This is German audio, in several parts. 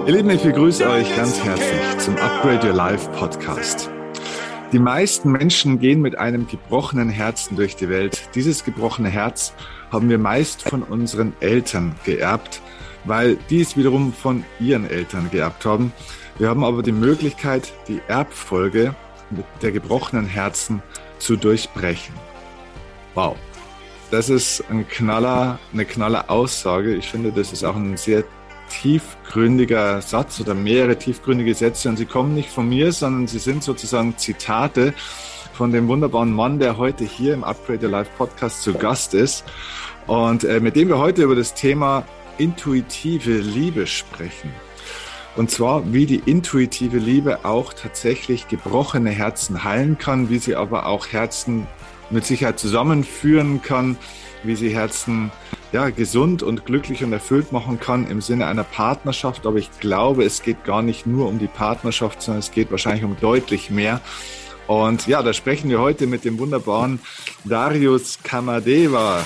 Ihr Lieben, ich begrüße euch ganz herzlich zum Upgrade Your Life Podcast. Die meisten Menschen gehen mit einem gebrochenen Herzen durch die Welt. Dieses gebrochene Herz haben wir meist von unseren Eltern geerbt, weil die es wiederum von ihren Eltern geerbt haben. Wir haben aber die Möglichkeit, die Erbfolge der gebrochenen Herzen zu durchbrechen. Wow, das ist eine knaller Aussage. Ich finde, das ist auch ein sehr tiefgründiger Satz oder mehrere tiefgründige Sätze, und sie kommen nicht von mir, sondern sie sind sozusagen Zitate von dem wunderbaren Mann, der heute hier im Upgrade Your Life Podcast zu Gast ist und mit dem wir heute über das Thema intuitive Liebe sprechen. Und zwar, wie die intuitive Liebe auch tatsächlich gebrochene Herzen heilen kann, wie sie aber auch Herzen mit Sicherheit zusammenführen kann, wie sie Herzen gesund und glücklich und erfüllt machen kann im Sinne einer Partnerschaft. Aber ich glaube, es geht gar nicht nur um die Partnerschaft, sondern es geht wahrscheinlich um deutlich mehr. Und ja, da sprechen wir heute mit dem wunderbaren Darius Kamadeva.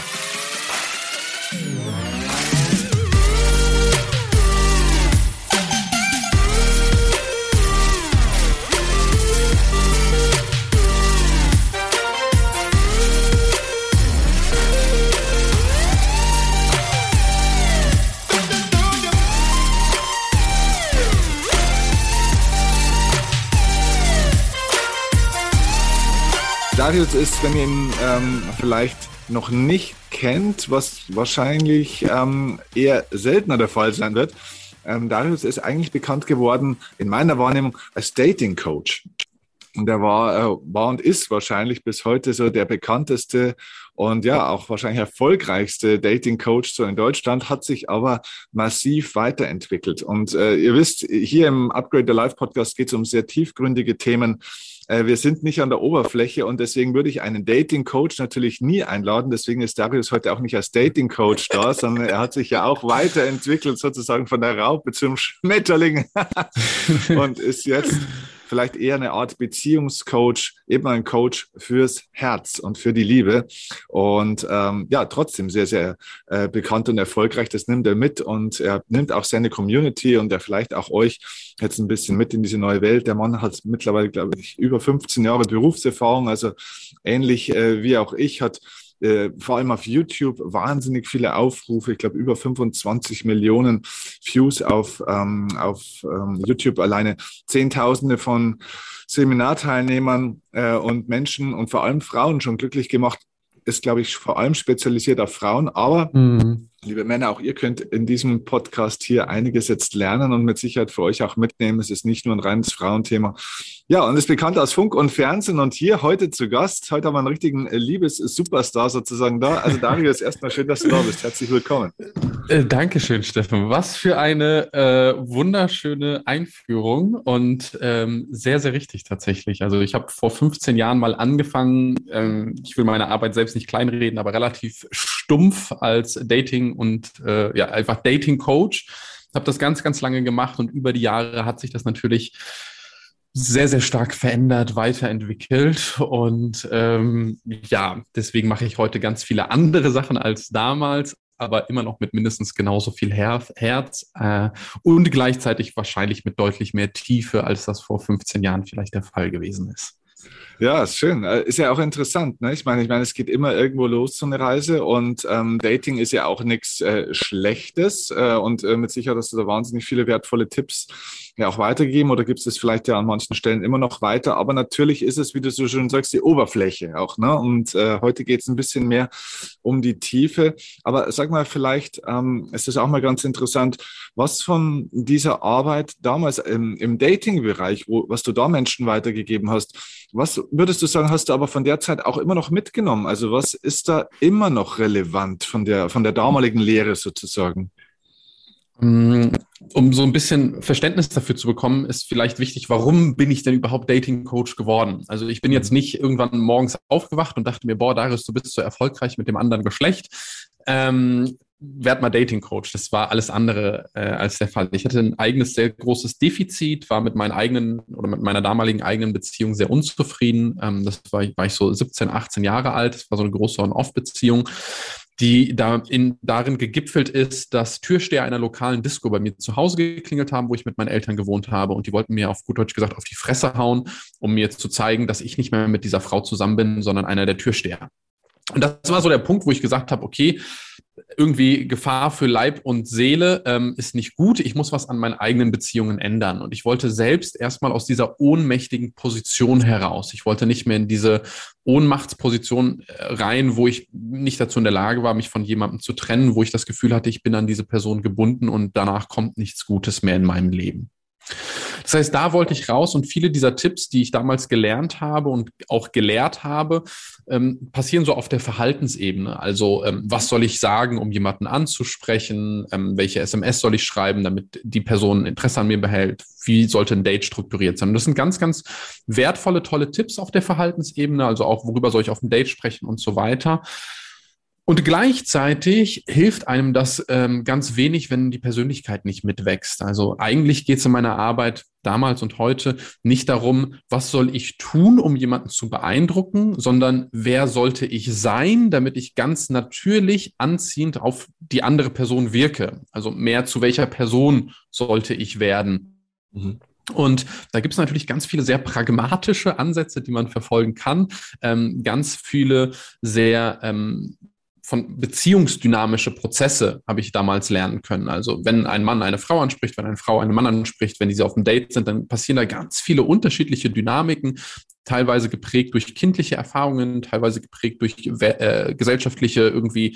Darius ist, wenn ihr ihn vielleicht noch nicht kennt, was wahrscheinlich eher seltener der Fall sein wird. Darius ist eigentlich bekannt geworden, in meiner Wahrnehmung, als Dating-Coach. Und er war und ist wahrscheinlich bis heute so der bekannteste und ja auch wahrscheinlich erfolgreichste Dating-Coach so in Deutschland, hat sich aber massiv weiterentwickelt. Und ihr wisst, hier im Upgrade Your Life Podcast geht es um sehr tiefgründige Themen. Wir sind nicht an der Oberfläche, und deswegen würde ich einen Dating-Coach natürlich nie einladen. Deswegen ist Darius heute auch nicht als Dating-Coach da, sondern er hat sich ja auch weiterentwickelt, sozusagen von der Raupe zum Schmetterling und ist jetzt vielleicht eher eine Art Beziehungscoach, eben ein Coach fürs Herz und für die Liebe. Und trotzdem sehr, sehr bekannt und erfolgreich. Das nimmt er mit, und er nimmt auch seine Community und er vielleicht auch euch jetzt ein bisschen mit in diese neue Welt. Der Mann hat mittlerweile, glaube ich, über 15 Jahre Berufserfahrung, also ähnlich wie auch ich, hat vor allem auf YouTube wahnsinnig viele Aufrufe. Ich glaube, über 25 Millionen Views auf YouTube alleine. Zehntausende von Seminarteilnehmern und Menschen und vor allem Frauen schon glücklich gemacht. Ist, glaube ich, vor allem spezialisiert auf Frauen. Aber, liebe Männer, auch ihr könnt in diesem Podcast hier einiges jetzt lernen und mit Sicherheit für euch auch mitnehmen. Es ist nicht nur ein reines Frauenthema. Ja, und ist bekannt aus Funk und Fernsehen, und hier heute zu Gast. Heute haben wir einen richtigen Liebes-Superstar sozusagen da. Also Darius, erstmal schön, dass du da bist. Herzlich willkommen. Dankeschön, Steffen. Was für eine wunderschöne Einführung und sehr, sehr richtig tatsächlich. Also ich habe vor 15 Jahren mal angefangen, ich will meine Arbeit selbst nicht kleinreden, aber relativ stumpf als Dating- und einfach Dating-Coach. Habe das ganz, ganz lange gemacht, und über die Jahre hat sich das natürlich sehr, sehr stark verändert, weiterentwickelt, und deswegen mache ich heute ganz viele andere Sachen als damals, aber immer noch mit mindestens genauso viel Herz und gleichzeitig wahrscheinlich mit deutlich mehr Tiefe, als das vor 15 Jahren vielleicht der Fall gewesen ist. Ja, ist schön. Ist ja auch interessant, ne? Ich meine, es geht immer irgendwo los, so eine Reise, und Dating ist ja auch nichts Schlechtes, und mit Sicherheit hast du da wahnsinnig viele wertvolle Tipps ja auch weitergegeben, oder gibt es das vielleicht ja an manchen Stellen immer noch weiter, aber natürlich ist es, wie du so schön sagst, die Oberfläche auch, ne? Und heute geht es ein bisschen mehr um die Tiefe, aber sag mal, vielleicht ist es auch mal ganz interessant, was von dieser Arbeit damals im Dating-Bereich, was du da Menschen weitergegeben hast, was würdest du sagen, hast du aber von der Zeit auch immer noch mitgenommen? Also was ist da immer noch relevant von der damaligen Lehre sozusagen? Um so ein bisschen Verständnis dafür zu bekommen, ist vielleicht wichtig, warum bin ich denn überhaupt Dating-Coach geworden? Also ich bin jetzt nicht irgendwann morgens aufgewacht und dachte mir, boah, Darius, du bist so erfolgreich mit dem anderen Geschlecht. Werd mal Dating-Coach. Das war alles andere als der Fall. Ich hatte ein eigenes, sehr großes Defizit, war mit meiner damaligen eigenen Beziehung sehr unzufrieden. Das war ich so 17, 18 Jahre alt. Das war so eine große On-Off-Beziehung, die darin gegipfelt ist, dass Türsteher einer lokalen Disco bei mir zu Hause geklingelt haben, wo ich mit meinen Eltern gewohnt habe. Und die wollten mir auf gut Deutsch gesagt auf die Fresse hauen, um mir zu zeigen, dass ich nicht mehr mit dieser Frau zusammen bin, sondern einer der Türsteher. Und das war so der Punkt, wo ich gesagt habe, okay, irgendwie Gefahr für Leib und Seele ist nicht gut. Ich muss was an meinen eigenen Beziehungen ändern. Und ich wollte selbst erstmal aus dieser ohnmächtigen Position heraus. Ich wollte nicht mehr in diese Ohnmachtsposition rein, wo ich nicht dazu in der Lage war, mich von jemandem zu trennen, wo ich das Gefühl hatte, ich bin an diese Person gebunden und danach kommt nichts Gutes mehr in meinem Leben. Das heißt, da wollte ich raus und viele dieser Tipps, die ich damals gelernt habe und auch gelehrt habe, passieren so auf der Verhaltensebene. Also was soll ich sagen, um jemanden anzusprechen? Welche SMS soll ich schreiben, damit die Person Interesse an mir behält? Wie sollte ein Date strukturiert sein? Und das sind ganz, ganz wertvolle, tolle Tipps auf der Verhaltensebene, also auch worüber soll ich auf dem Date sprechen und so weiter. Und gleichzeitig hilft einem das ganz wenig, wenn die Persönlichkeit nicht mitwächst. Also eigentlich geht es in meiner Arbeit damals und heute nicht darum, was soll ich tun, um jemanden zu beeindrucken, sondern wer sollte ich sein, damit ich ganz natürlich anziehend auf die andere Person wirke. Also mehr zu welcher Person sollte ich werden. Mhm. Und da gibt es natürlich ganz viele sehr pragmatische Ansätze, die man verfolgen kann. Ganz viele sehr von beziehungsdynamische Prozesse habe ich damals lernen können. Also wenn ein Mann eine Frau anspricht, wenn eine Frau einen Mann anspricht, wenn diese auf dem Date sind, dann passieren da ganz viele unterschiedliche Dynamiken, teilweise geprägt durch kindliche Erfahrungen, teilweise geprägt durch gesellschaftliche irgendwie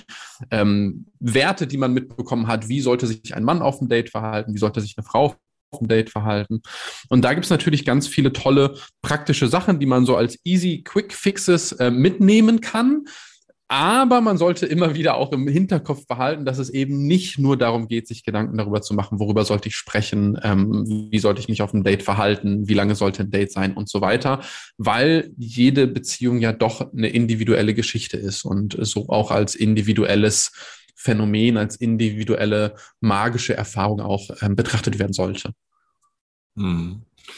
Werte, die man mitbekommen hat. Wie sollte sich ein Mann auf dem Date verhalten? Wie sollte sich eine Frau auf dem Date verhalten? Und da gibt es natürlich ganz viele tolle praktische Sachen, die man so als easy Quick Fixes mitnehmen kann. Aber man sollte immer wieder auch im Hinterkopf behalten, dass es eben nicht nur darum geht, sich Gedanken darüber zu machen, worüber sollte ich sprechen, wie sollte ich mich auf einem Date verhalten, wie lange sollte ein Date sein und so weiter, weil jede Beziehung ja doch eine individuelle Geschichte ist und so auch als individuelles Phänomen, als individuelle magische Erfahrung auch betrachtet werden sollte. Hm.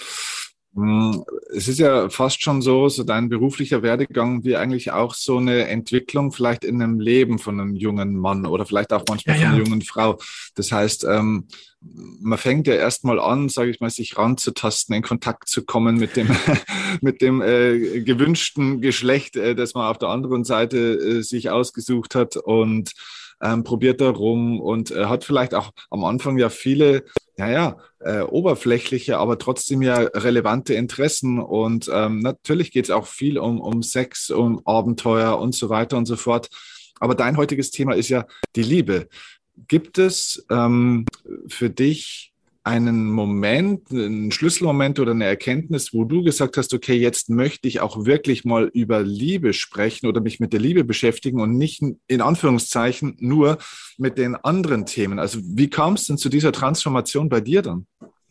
Es ist ja fast schon so dein beruflicher Werdegang wie eigentlich auch so eine Entwicklung vielleicht in einem Leben von einem jungen Mann oder vielleicht auch manchmal von einer jungen Frau. Das heißt, man fängt ja erstmal an, sage ich mal, sich ranzutasten, in Kontakt zu kommen mit dem, mit dem gewünschten Geschlecht, das man auf der anderen Seite sich ausgesucht hat und probiert da rum und hat vielleicht auch am Anfang ja viele oberflächliche, aber trotzdem ja relevante Interessen. Und natürlich geht es auch viel um Sex, um Abenteuer und so weiter und so fort. Aber dein heutiges Thema ist ja die Liebe. Gibt es für dich einen Moment, einen Schlüsselmoment oder eine Erkenntnis, wo du gesagt hast, okay, jetzt möchte ich auch wirklich mal über Liebe sprechen oder mich mit der Liebe beschäftigen und nicht in Anführungszeichen nur mit den anderen Themen? Also wie kam es denn zu dieser Transformation bei dir dann?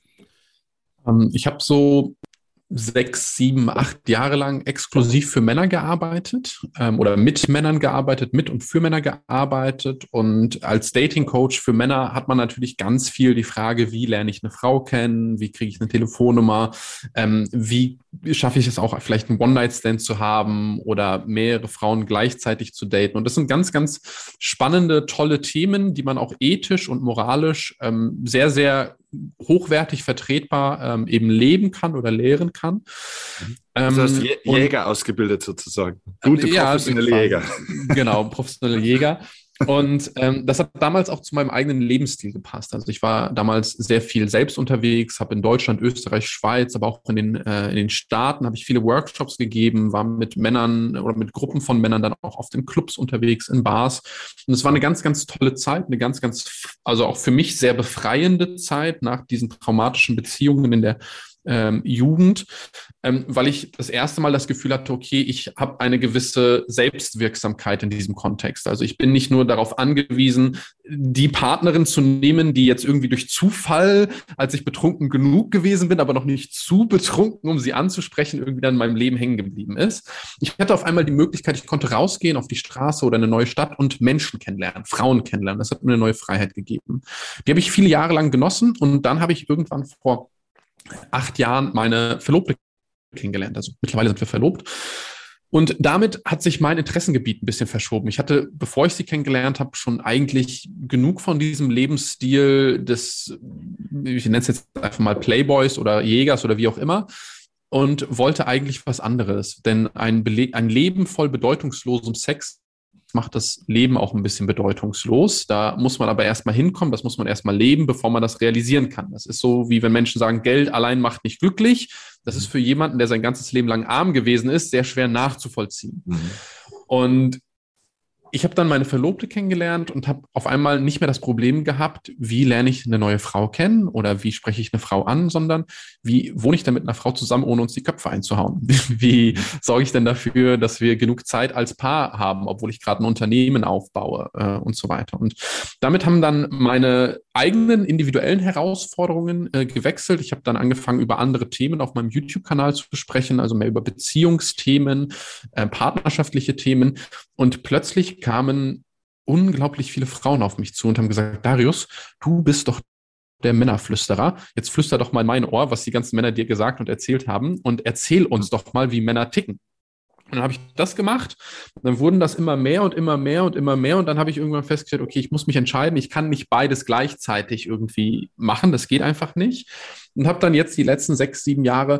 Ich habe so 6, 7, 8 Jahre lang exklusiv für Männer gearbeitet oder mit Männern gearbeitet, mit und für Männer gearbeitet. Und als Dating-Coach für Männer hat man natürlich ganz viel die Frage, wie lerne ich eine Frau kennen, wie kriege ich eine Telefonnummer, wie schaffe ich es auch, vielleicht einen One-Night-Stand zu haben oder mehrere Frauen gleichzeitig zu daten. Und das sind ganz, ganz spannende, tolle Themen, die man auch ethisch und moralisch sehr, sehr hochwertig vertretbar eben leben kann oder lehren kann. Du hast Jäger ausgebildet sozusagen. Gute professionelle Jäger. Genau, professionelle Jäger. Und das hat damals auch zu meinem eigenen Lebensstil gepasst. Also ich war damals sehr viel selbst unterwegs, habe in Deutschland, Österreich, Schweiz, aber auch in den Staaten habe ich viele Workshops gegeben, war mit Männern oder mit Gruppen von Männern dann auch oft in Clubs unterwegs, in Bars. Und es war eine ganz, ganz tolle Zeit, eine ganz, ganz, also auch für mich sehr befreiende Zeit nach diesen traumatischen Beziehungen in der Jugend, weil ich das erste Mal das Gefühl hatte, okay, ich habe eine gewisse Selbstwirksamkeit in diesem Kontext. Also ich bin nicht nur darauf angewiesen, die Partnerin zu nehmen, die jetzt irgendwie durch Zufall, als ich betrunken genug gewesen bin, aber noch nicht zu betrunken, um sie anzusprechen, irgendwie dann in meinem Leben hängen geblieben ist. Ich hatte auf einmal die Möglichkeit, ich konnte rausgehen auf die Straße oder eine neue Stadt und Menschen kennenlernen, Frauen kennenlernen. Das hat mir eine neue Freiheit gegeben. Die habe ich viele Jahre lang genossen und dann habe ich irgendwann vor 8 Jahren meine Verlobte kennengelernt. Also mittlerweile sind wir verlobt. Und damit hat sich mein Interessengebiet ein bisschen verschoben. Ich hatte, bevor ich sie kennengelernt habe, schon eigentlich genug von diesem Lebensstil des, ich nenne es jetzt einfach mal Playboys oder Jägers oder wie auch immer, und wollte eigentlich was anderes. Denn ein Leben voll bedeutungslosem Sex macht das Leben auch ein bisschen bedeutungslos. Da muss man aber erstmal hinkommen, das muss man erstmal leben, bevor man das realisieren kann. Das ist so, wie wenn Menschen sagen, Geld allein macht nicht glücklich. Das ist für jemanden, der sein ganzes Leben lang arm gewesen ist, sehr schwer nachzuvollziehen. Und ich habe dann meine Verlobte kennengelernt und habe auf einmal nicht mehr das Problem gehabt, wie lerne ich eine neue Frau kennen oder wie spreche ich eine Frau an, sondern wie wohne ich denn mit einer Frau zusammen, ohne uns die Köpfe einzuhauen? Wie sorge ich denn dafür, dass wir genug Zeit als Paar haben, obwohl ich gerade ein Unternehmen aufbaue und so weiter. Und damit haben dann meine eigenen individuellen Herausforderungen gewechselt. Ich habe dann angefangen, über andere Themen auf meinem YouTube-Kanal zu sprechen, also mehr über Beziehungsthemen, partnerschaftliche Themen. Und plötzlich kamen unglaublich viele Frauen auf mich zu und haben gesagt, Darius, du bist doch der Männerflüsterer. Jetzt flüster doch mal in mein Ohr, was die ganzen Männer dir gesagt und erzählt haben und erzähl uns doch mal, wie Männer ticken. Und dann habe ich das gemacht. Dann wurden das immer mehr und immer mehr und immer mehr. Und dann habe ich irgendwann festgestellt, okay, ich muss mich entscheiden. Ich kann nicht beides gleichzeitig irgendwie machen. Das geht einfach nicht. Und habe dann jetzt die letzten 6, 7 Jahre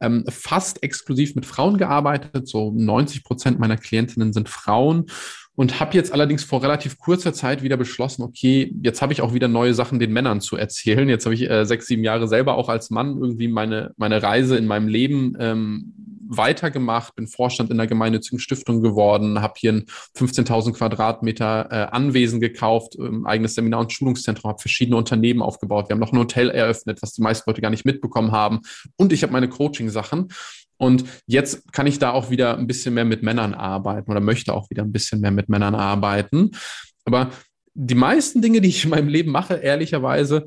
fast exklusiv mit Frauen gearbeitet. So 90% meiner Klientinnen sind Frauen. Und habe jetzt allerdings vor relativ kurzer Zeit wieder beschlossen, okay, jetzt habe ich auch wieder neue Sachen den Männern zu erzählen. Jetzt habe ich 6, 7 Jahre selber auch als Mann irgendwie meine Reise in meinem Leben weitergemacht, bin Vorstand in einer gemeinnützigen Stiftung geworden, habe hier ein 15.000 Quadratmeter Anwesen gekauft, eigenes Seminar- und Schulungszentrum, habe verschiedene Unternehmen aufgebaut. Wir haben noch ein Hotel eröffnet, was die meisten Leute gar nicht mitbekommen haben. Und ich habe meine Coaching-Sachen. Und jetzt kann ich da auch wieder ein bisschen mehr mit Männern arbeiten oder möchte auch wieder ein bisschen mehr mit Männern arbeiten. Aber die meisten Dinge, die ich in meinem Leben mache, ehrlicherweise,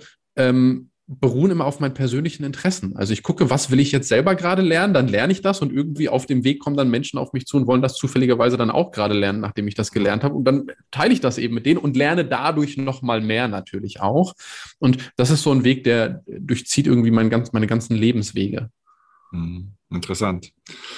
beruhen immer auf meinen persönlichen Interessen. Also ich gucke, was will ich jetzt selber gerade lernen, dann lerne ich das und irgendwie auf dem Weg kommen dann Menschen auf mich zu und wollen das zufälligerweise dann auch gerade lernen, nachdem ich das gelernt habe. Und dann teile ich das eben mit denen und lerne dadurch noch mal mehr natürlich auch. Und das ist so ein Weg, der durchzieht irgendwie meine ganzen Lebenswege. Interessant.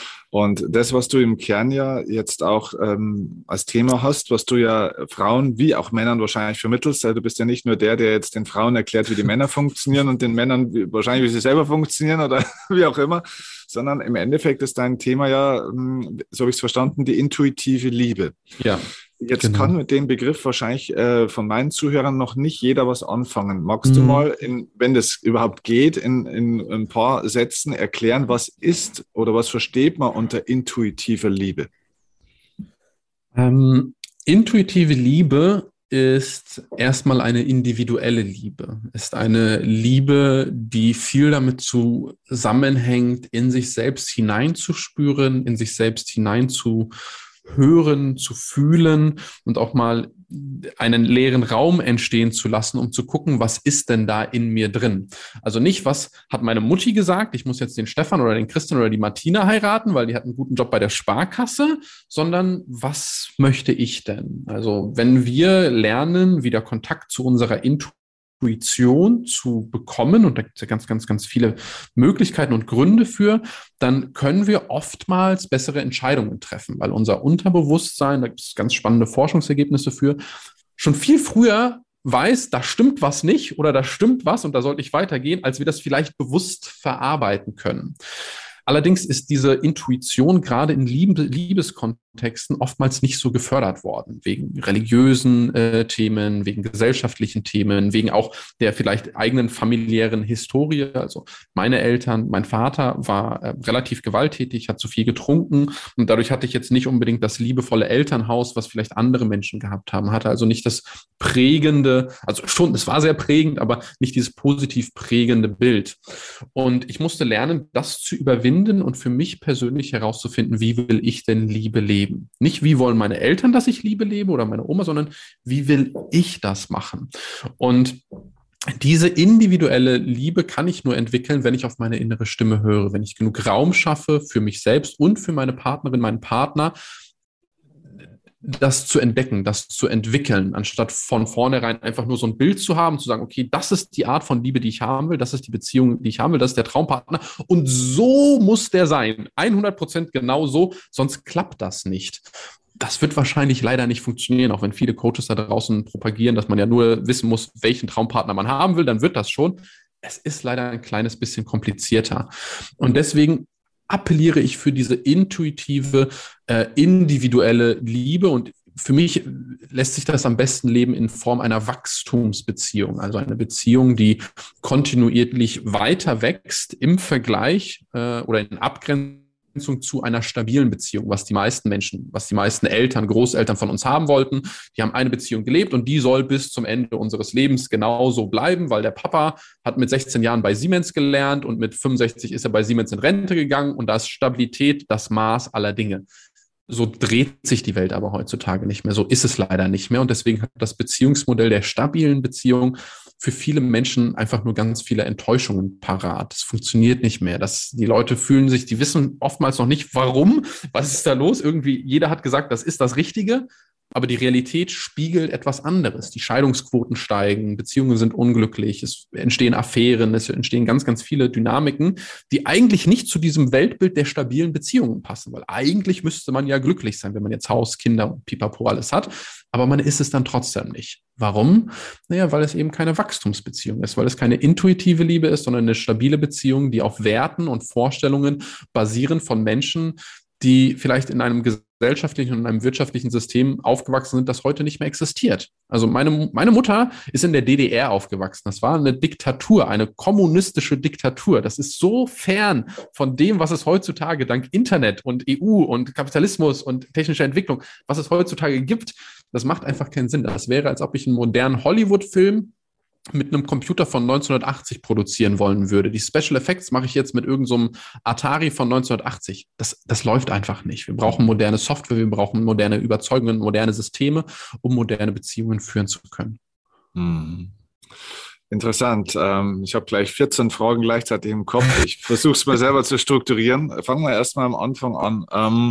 Und das, was du im Kern ja jetzt auch als Thema hast, was du ja Frauen wie auch Männern wahrscheinlich vermittelst, also du bist ja nicht nur der jetzt den Frauen erklärt, wie die Männer funktionieren und den Männern wahrscheinlich, wie sie selber funktionieren oder wie auch immer, sondern im Endeffekt ist dein Thema ja, so habe ich es verstanden, die intuitive Liebe. Ja. Jetzt kann mit dem Begriff wahrscheinlich von meinen Zuhörern noch nicht jeder was anfangen. Magst du mal, wenn das überhaupt geht, in ein paar Sätzen erklären, was ist oder was versteht man unter intuitiver Liebe? Intuitive Liebe ist erstmal eine individuelle Liebe, ist eine Liebe, die viel damit zusammenhängt, in sich selbst hineinzuspüren, in sich selbst hineinzuhören, zu fühlen und auch mal einen leeren Raum entstehen zu lassen, um zu gucken, was ist denn da in mir drin? Also nicht, was hat meine Mutti gesagt, ich muss jetzt den Stefan oder den Christian oder die Martina heiraten, weil die hat einen guten Job bei der Sparkasse, sondern was möchte ich denn? Also wenn wir lernen, wieder Kontakt zu unserer Intuition zu bekommen, und da gibt es ja ganz, ganz, ganz viele Möglichkeiten und Gründe für, dann können wir oftmals bessere Entscheidungen treffen, weil unser Unterbewusstsein, da gibt es ganz spannende Forschungsergebnisse für, schon viel früher weiß, da stimmt was nicht oder da stimmt was und da sollte ich weitergehen, als wir das vielleicht bewusst verarbeiten können. Allerdings ist diese Intuition gerade in Liebeskontexten oftmals nicht so gefördert worden, wegen religiösen Themen, wegen gesellschaftlichen Themen, wegen auch der vielleicht eigenen familiären Historie. Also meine Eltern, mein Vater war relativ gewalttätig, hat zu viel getrunken und dadurch hatte ich jetzt nicht unbedingt das liebevolle Elternhaus, was vielleicht andere Menschen gehabt haben, hatte also nicht das prägende, also schon, es war sehr prägend, aber nicht dieses positiv prägende Bild. Und ich musste lernen, das zu überwinden und für mich persönlich herauszufinden, wie will ich denn Liebe leben? Nicht, wie wollen meine Eltern, dass ich Liebe lebe oder meine Oma, sondern wie will ich das machen? Und diese individuelle Liebe kann ich nur entwickeln, wenn ich auf meine innere Stimme höre, wenn ich genug Raum schaffe für mich selbst und für meine Partnerin, meinen Partner, das zu entdecken, das zu entwickeln, anstatt von vornherein einfach nur so ein Bild zu haben, zu sagen, okay, das ist die Art von Liebe, die ich haben will, das ist die Beziehung, die ich haben will, das ist der Traumpartner und so muss der sein, 100% genau so, sonst klappt das nicht. Das wird wahrscheinlich leider nicht funktionieren, auch wenn viele Coaches da draußen propagieren, dass man ja nur wissen muss, welchen Traumpartner man haben will, dann wird das schon. Es ist leider ein kleines bisschen komplizierter. Und deswegen appelliere ich für diese intuitive, individuelle Liebe. Und für mich lässt sich das am besten leben in Form einer Wachstumsbeziehung, also eine Beziehung, die kontinuierlich weiter wächst im Vergleich oder in Abgrenzung zu einer stabilen Beziehung, was die meisten Menschen, was die meisten Eltern, Großeltern von uns haben wollten. Die haben eine Beziehung gelebt und die soll bis zum Ende unseres Lebens genauso bleiben, weil der Papa hat mit 16 Jahren bei Siemens gelernt und mit 65 ist er bei Siemens in Rente gegangen und da ist Stabilität das Maß aller Dinge. So dreht sich die Welt aber heutzutage nicht mehr. So ist es leider nicht mehr. Und deswegen hat das Beziehungsmodell der stabilen Beziehung für viele Menschen einfach nur ganz viele Enttäuschungen parat. Es funktioniert nicht mehr. Die Leute fühlen sich, die wissen oftmals noch nicht, warum, was ist da los? Irgendwie, jeder hat gesagt, das ist das Richtige. Aber die Realität spiegelt etwas anderes. Die Scheidungsquoten steigen, Beziehungen sind unglücklich, es entstehen Affären, es entstehen ganz, ganz viele Dynamiken, die eigentlich nicht zu diesem Weltbild der stabilen Beziehungen passen, weil eigentlich müsste man ja glücklich sein, wenn man jetzt Haus, Kinder und Pipapo alles hat, aber man ist es dann trotzdem nicht. Warum? Naja, weil es eben keine Wachstumsbeziehung ist, weil es keine intuitive Liebe ist, sondern eine stabile Beziehung, die auf Werten und Vorstellungen basieren von Menschen, die vielleicht in einem gesellschaftlichen und in einem wirtschaftlichen System aufgewachsen sind, das heute nicht mehr existiert. Also meine Mutter ist in der DDR aufgewachsen. Das war eine Diktatur, eine kommunistische Diktatur. Das ist so fern von dem, was es heutzutage dank Internet und EU und Kapitalismus und technischer Entwicklung, was es heutzutage gibt. Das macht einfach keinen Sinn. Das wäre, als ob ich einen modernen Hollywood-Film mit einem Computer von 1980 produzieren wollen würde. Die Special Effects mache ich jetzt mit irgendeinem Atari von 1980. Das läuft einfach nicht. Wir brauchen moderne Software, wir brauchen moderne Überzeugungen, moderne Systeme, um moderne Beziehungen führen zu können. Hm. Interessant. Ich habe gleich 14 Fragen gleichzeitig im Kopf. Ich versuche es mal selber zu strukturieren. Fangen wir erstmal am Anfang an.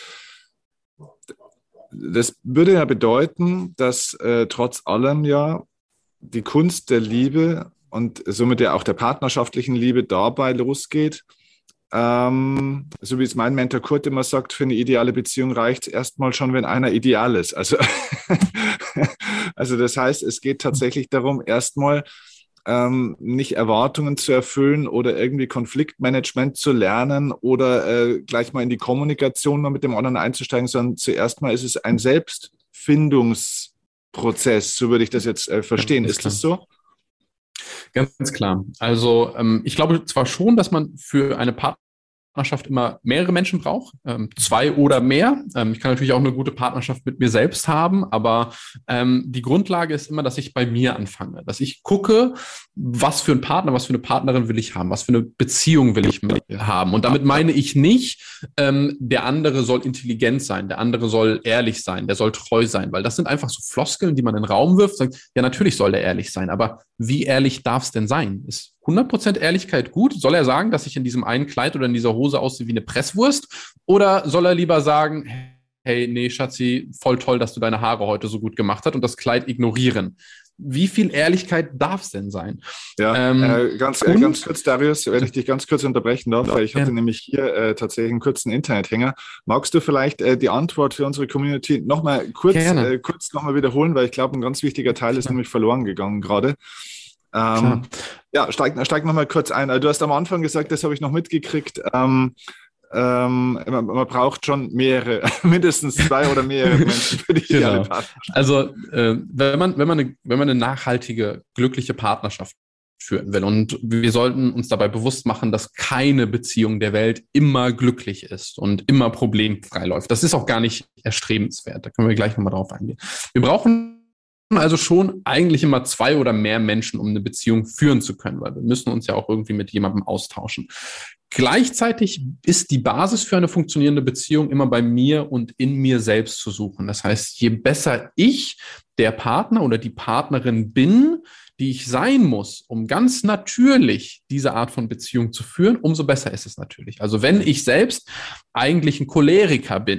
Das würde ja bedeuten, dass trotz allem ja die Kunst der Liebe und somit ja auch der partnerschaftlichen Liebe dabei losgeht. So wie es mein Mentor Kurt immer sagt, für eine ideale Beziehung reicht es erstmal schon, wenn einer ideal ist. Also, also das heißt, es geht tatsächlich darum, erstmal nicht Erwartungen zu erfüllen oder irgendwie Konfliktmanagement zu lernen oder gleich mal in die Kommunikation mal mit dem anderen einzusteigen, sondern zuerst mal ist es ein Selbstfindungsprozess, so würde ich das jetzt verstehen. Ist das so? Ganz klar. Also ich glaube zwar schon, dass man für eine Partnerschaft immer mehrere Menschen braucht, 2 oder mehr. Ich kann natürlich auch eine gute Partnerschaft mit mir selbst haben, aber die Grundlage ist immer, dass ich bei mir anfange, dass ich gucke, was für ein Partner, was für eine Partnerin will ich haben, was für eine Beziehung will ich mit haben. Und damit meine ich nicht, der andere soll intelligent sein, der andere soll ehrlich sein, der soll treu sein, weil das sind einfach so Floskeln, die man in den Raum wirft, sagt, ja, natürlich soll der ehrlich sein, aber wie ehrlich darf es denn sein? Ist 100% Ehrlichkeit gut? Soll er sagen, dass ich in diesem einen Kleid oder in dieser Hose aussehe wie eine Presswurst? Oder soll er lieber sagen, hey, nee, Schatzi, voll toll, dass du deine Haare heute so gut gemacht hast und das Kleid ignorieren? Wie viel Ehrlichkeit darf es denn sein? Ja, ganz kurz, Darius, wenn ich dich ganz kurz unterbrechen darf, weil ich hatte nämlich hier tatsächlich einen kurzen Internethänger. Magst du vielleicht die Antwort für unsere Community nochmal kurz nochmal wiederholen, weil ich glaube, ein ganz wichtiger Teil ist nämlich verloren gegangen gerade. Ja, steig nochmal kurz ein. Du hast am Anfang gesagt, das habe ich noch mitgekriegt, man braucht schon mehrere, mindestens 2 oder mehrere Menschen für die ideale Partnerschaft. Also wenn man eine nachhaltige, glückliche Partnerschaft führen will und wir sollten uns dabei bewusst machen, dass keine Beziehung der Welt immer glücklich ist und immer problemfrei läuft. Das ist auch gar nicht erstrebenswert. Da können wir gleich nochmal drauf eingehen. Wir brauchen also schon eigentlich immer 2 oder mehr Menschen, um eine Beziehung führen zu können, weil wir müssen uns ja auch irgendwie mit jemandem austauschen. Gleichzeitig ist die Basis für eine funktionierende Beziehung immer bei mir und in mir selbst zu suchen. Das heißt, je besser ich der Partner oder die Partnerin bin, die ich sein muss, um ganz natürlich diese Art von Beziehung zu führen, umso besser ist es natürlich. Also wenn ich selbst eigentlich ein Choleriker bin,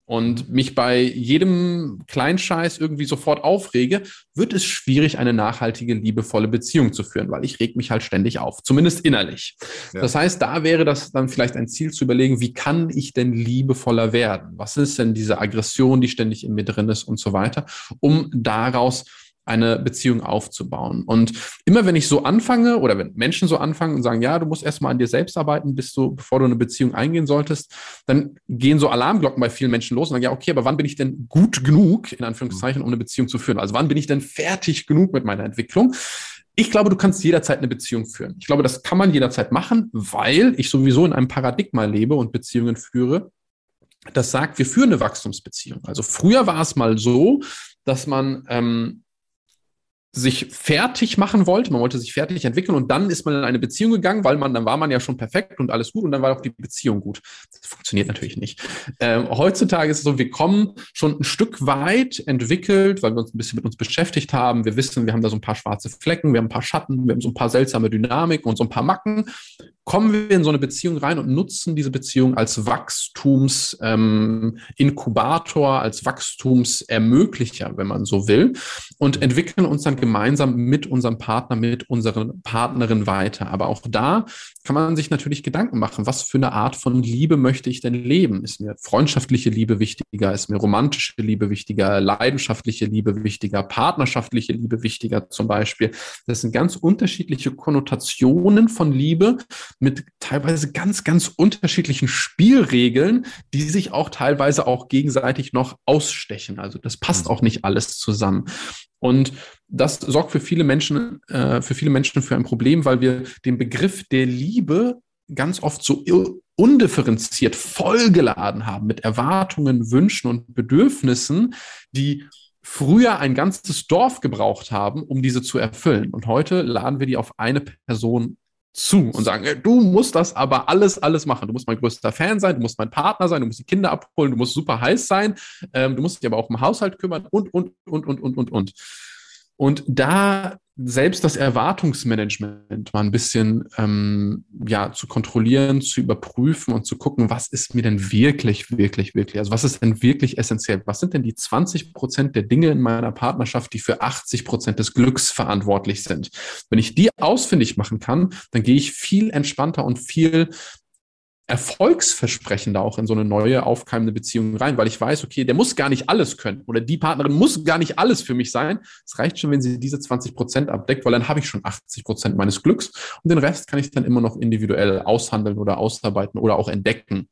und mich bei jedem Kleinscheiß irgendwie sofort aufrege, wird es schwierig, eine nachhaltige, liebevolle Beziehung zu führen, weil ich reg mich halt ständig auf, zumindest innerlich. Ja. Das heißt, da wäre das dann vielleicht ein Ziel zu überlegen, wie kann ich denn liebevoller werden? Was ist denn diese Aggression, die ständig in mir drin ist und so weiter, um daraus eine Beziehung aufzubauen. Und immer wenn ich so anfange oder wenn Menschen so anfangen und sagen, ja, du musst erstmal an dir selbst arbeiten, bevor du eine Beziehung eingehen solltest, dann gehen so Alarmglocken bei vielen Menschen los und sagen, ja, okay, aber wann bin ich denn gut genug, in Anführungszeichen, um eine Beziehung zu führen? Also wann bin ich denn fertig genug mit meiner Entwicklung? Ich glaube, du kannst jederzeit eine Beziehung führen. Ich glaube, das kann man jederzeit machen, weil ich sowieso in einem Paradigma lebe und Beziehungen führe, das sagt, wir führen eine Wachstumsbeziehung. Also früher war es mal so, dass man sich fertig machen wollte, man wollte sich fertig entwickeln und dann ist man in eine Beziehung gegangen, weil dann war man ja schon perfekt und alles gut und dann war auch die Beziehung gut. Das funktioniert natürlich nicht. Heutzutage ist es so, wir kommen schon ein Stück weit entwickelt, weil wir uns ein bisschen mit uns beschäftigt haben. Wir wissen, wir haben da so ein paar schwarze Flecken, wir haben ein paar Schatten, wir haben so ein paar seltsame Dynamiken und so ein paar Macken. Kommen wir in so eine Beziehung rein und nutzen diese Beziehung als Wachstumsinkubator, als Wachstumsermöglicher, wenn man so will, und entwickeln uns dann gemeinsam mit unserem Partner, mit unserer Partnerin weiter. Aber auch da kann man sich natürlich Gedanken machen, was für eine Art von Liebe möchte ich denn leben? Ist mir freundschaftliche Liebe wichtiger? Ist mir romantische Liebe wichtiger? Leidenschaftliche Liebe wichtiger? Partnerschaftliche Liebe wichtiger zum Beispiel? Das sind ganz unterschiedliche Konnotationen von Liebe mit teilweise ganz, ganz unterschiedlichen Spielregeln, die sich auch teilweise auch gegenseitig noch ausstechen. Also das passt auch nicht alles zusammen. Und das sorgt für viele Menschen für ein Problem, weil wir den Begriff der Liebe ganz oft so undifferenziert vollgeladen haben mit Erwartungen, Wünschen und Bedürfnissen, die früher ein ganzes Dorf gebraucht haben, um diese zu erfüllen. Und heute laden wir die auf eine Person zu und sagen, du musst das aber alles machen. Du musst mein größter Fan sein, du musst mein Partner sein, du musst die Kinder abholen, du musst super heiß sein, du musst dich aber auch um Haushalt kümmern und. Und da selbst das Erwartungsmanagement mal ein bisschen zu kontrollieren, zu überprüfen und zu gucken, was ist mir denn wirklich, also was ist denn wirklich essentiell? Was sind denn die 20% der Dinge in meiner Partnerschaft, die für 80% des Glücks verantwortlich sind? Wenn ich die ausfindig machen kann, dann gehe ich viel entspannter und viel erfolgsversprechender auch in so eine neue, aufkeimende Beziehung rein, weil ich weiß, okay, der muss gar nicht alles können oder die Partnerin muss gar nicht alles für mich sein. Es reicht schon, wenn sie diese 20% abdeckt, weil dann habe ich schon 80% meines Glücks und den Rest kann ich dann immer noch individuell aushandeln oder ausarbeiten oder auch entdecken.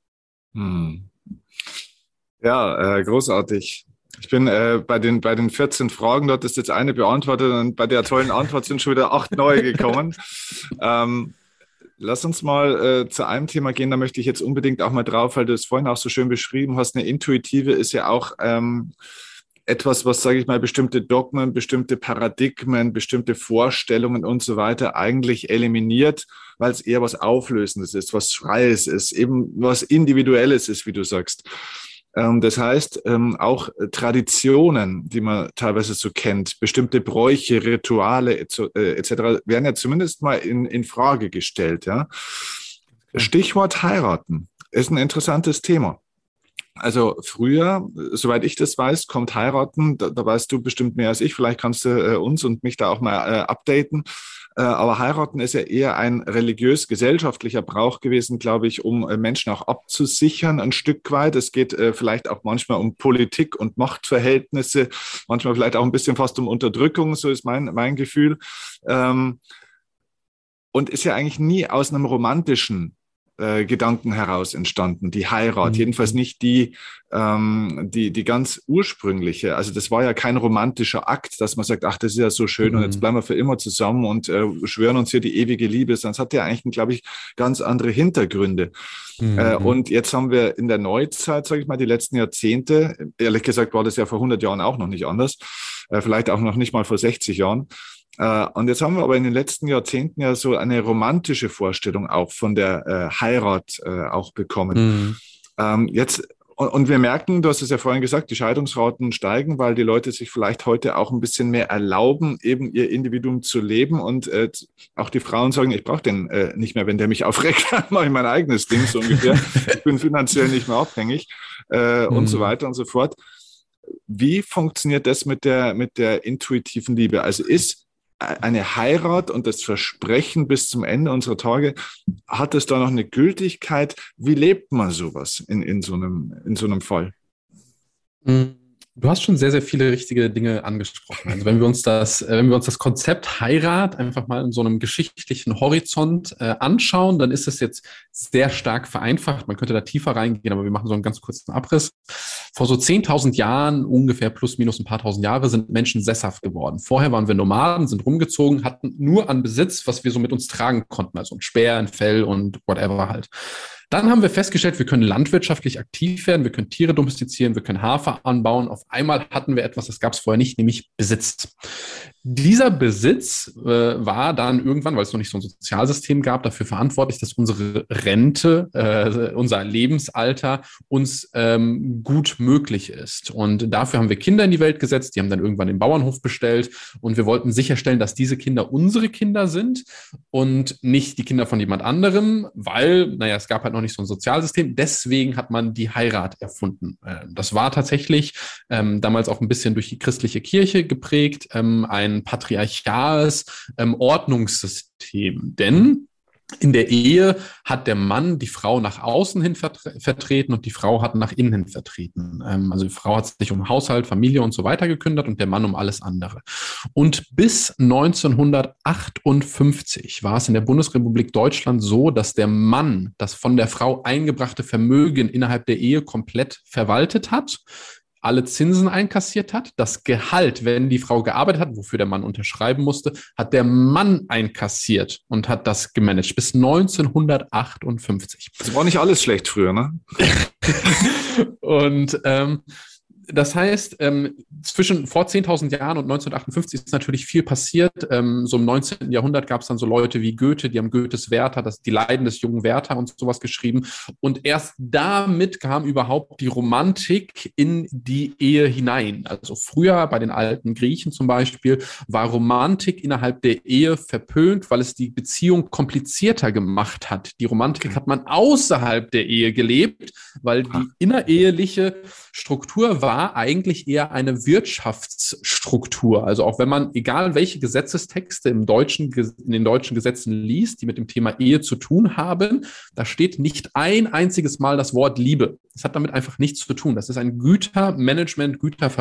Ja, großartig. Ich bin bei den 14 Fragen, dort ist jetzt eine beantwortet und bei der tollen Antwort sind schon wieder 8 neue gekommen. Lass uns mal zu einem Thema gehen, da möchte ich jetzt unbedingt auch mal drauf, weil du es vorhin auch so schön beschrieben hast. Eine intuitive ist ja auch etwas, was, sage ich mal, bestimmte Dogmen, bestimmte Paradigmen, bestimmte Vorstellungen und so weiter eigentlich eliminiert, weil es eher was Auflösendes ist, was Freies ist, eben was Individuelles ist, wie du sagst. Das heißt, auch Traditionen, die man teilweise so kennt, bestimmte Bräuche, Rituale etc., werden ja zumindest mal in Frage gestellt. Ja? Stichwort heiraten ist ein interessantes Thema. Also früher, soweit ich das weiß, kommt heiraten, da weißt du bestimmt mehr als ich, vielleicht kannst du uns und mich da auch mal updaten. Aber heiraten ist ja eher ein religiös-gesellschaftlicher Brauch gewesen, glaube ich, um Menschen auch abzusichern ein Stück weit. Es geht vielleicht auch manchmal um Politik und Machtverhältnisse, manchmal vielleicht auch ein bisschen fast um Unterdrückung, so ist mein Gefühl. Und ist ja eigentlich nie aus einem romantischen Gedanken heraus entstanden, die Heirat, jedenfalls nicht die ganz ursprüngliche. Also das war ja kein romantischer Akt, dass man sagt, ach, das ist ja so schön und jetzt bleiben wir für immer zusammen und schwören uns hier die ewige Liebe, sondern es hat ja eigentlich, glaube ich, ganz andere Hintergründe. Und jetzt haben wir in der Neuzeit, sage ich mal, die letzten Jahrzehnte, ehrlich gesagt war das ja vor 100 Jahren auch noch nicht anders, vielleicht auch noch nicht mal vor 60 Jahren, und jetzt haben wir aber in den letzten Jahrzehnten ja so eine romantische Vorstellung auch von der Heirat auch bekommen. Jetzt Und wir merken, du hast es ja vorhin gesagt, die Scheidungsraten steigen, weil die Leute sich vielleicht heute auch ein bisschen mehr erlauben, eben ihr Individuum zu leben. Und auch die Frauen sagen, ich brauche den nicht mehr, wenn der mich aufregt, dann mache ich mein eigenes Ding so ungefähr. Ich bin finanziell nicht mehr abhängig und so weiter und so fort. Wie funktioniert das mit der intuitiven Liebe? Also ist eine Heirat und das Versprechen bis zum Ende unserer Tage, hat es da noch eine Gültigkeit? Wie lebt man sowas in so einem Fall? Du hast schon sehr, sehr viele richtige Dinge angesprochen. Also wenn wir uns das Konzept Heirat einfach mal in so einem geschichtlichen Horizont anschauen, dann ist es jetzt sehr stark vereinfacht. Man könnte da tiefer reingehen, aber wir machen so einen ganz kurzen Abriss. Vor so 10.000 Jahren, ungefähr plus minus ein paar tausend Jahre, sind Menschen sesshaft geworden. Vorher waren wir Nomaden, sind rumgezogen, hatten nur an Besitz, was wir so mit uns tragen konnten. Also ein Speer, ein Fell und whatever halt. Dann haben wir festgestellt, wir können landwirtschaftlich aktiv werden, wir können Tiere domestizieren, wir können Hafer anbauen. Auf einmal hatten wir etwas, das gab es vorher nicht, nämlich Besitz. Dieser Besitz war dann irgendwann, weil es noch nicht so ein Sozialsystem gab, dafür verantwortlich, dass unsere Rente, unser Lebensalter uns gut möglich ist. Und dafür haben wir Kinder in die Welt gesetzt, die haben dann irgendwann den Bauernhof bestellt und wir wollten sicherstellen, dass diese Kinder unsere Kinder sind und nicht die Kinder von jemand anderem, weil, es gab halt noch nicht so ein Sozialsystem. Deswegen hat man die Heirat erfunden. Das war tatsächlich damals auch ein bisschen durch die christliche Kirche geprägt, ein patriarchales Ordnungssystem. Denn in der Ehe hat der Mann die Frau nach außen hin vertreten und die Frau hat nach innen hin vertreten. Also die Frau hat sich um Haushalt, Familie und so weiter gekümmert und der Mann um alles andere. Und bis 1958 war es in der Bundesrepublik Deutschland so, dass der Mann das von der Frau eingebrachte Vermögen innerhalb der Ehe komplett verwaltet hat, alle Zinsen einkassiert hat. Das Gehalt, wenn die Frau gearbeitet hat, wofür der Mann unterschreiben musste, hat der Mann einkassiert und hat das gemanagt bis 1958. Das war nicht alles schlecht früher, ne? Und das heißt, zwischen vor 10.000 Jahren und 1958 ist natürlich viel passiert. So im 19. Jahrhundert gab es dann so Leute wie Goethe, die haben Goethes Werther, die Leiden des jungen Werther und sowas geschrieben. Und erst damit kam überhaupt die Romantik in die Ehe hinein. Also früher bei den alten Griechen zum Beispiel war Romantik innerhalb der Ehe verpönt, weil es die Beziehung komplizierter gemacht hat. Die Romantik hat man außerhalb der Ehe gelebt, weil die innereheliche Struktur war eigentlich eher eine Wirtschaftsstruktur. Also auch wenn man, egal welche Gesetzestexte in den deutschen Gesetzen liest, die mit dem Thema Ehe zu tun haben, da steht nicht ein einziges Mal das Wort Liebe. Das hat damit einfach nichts zu tun. Das ist ein Gütermanagement,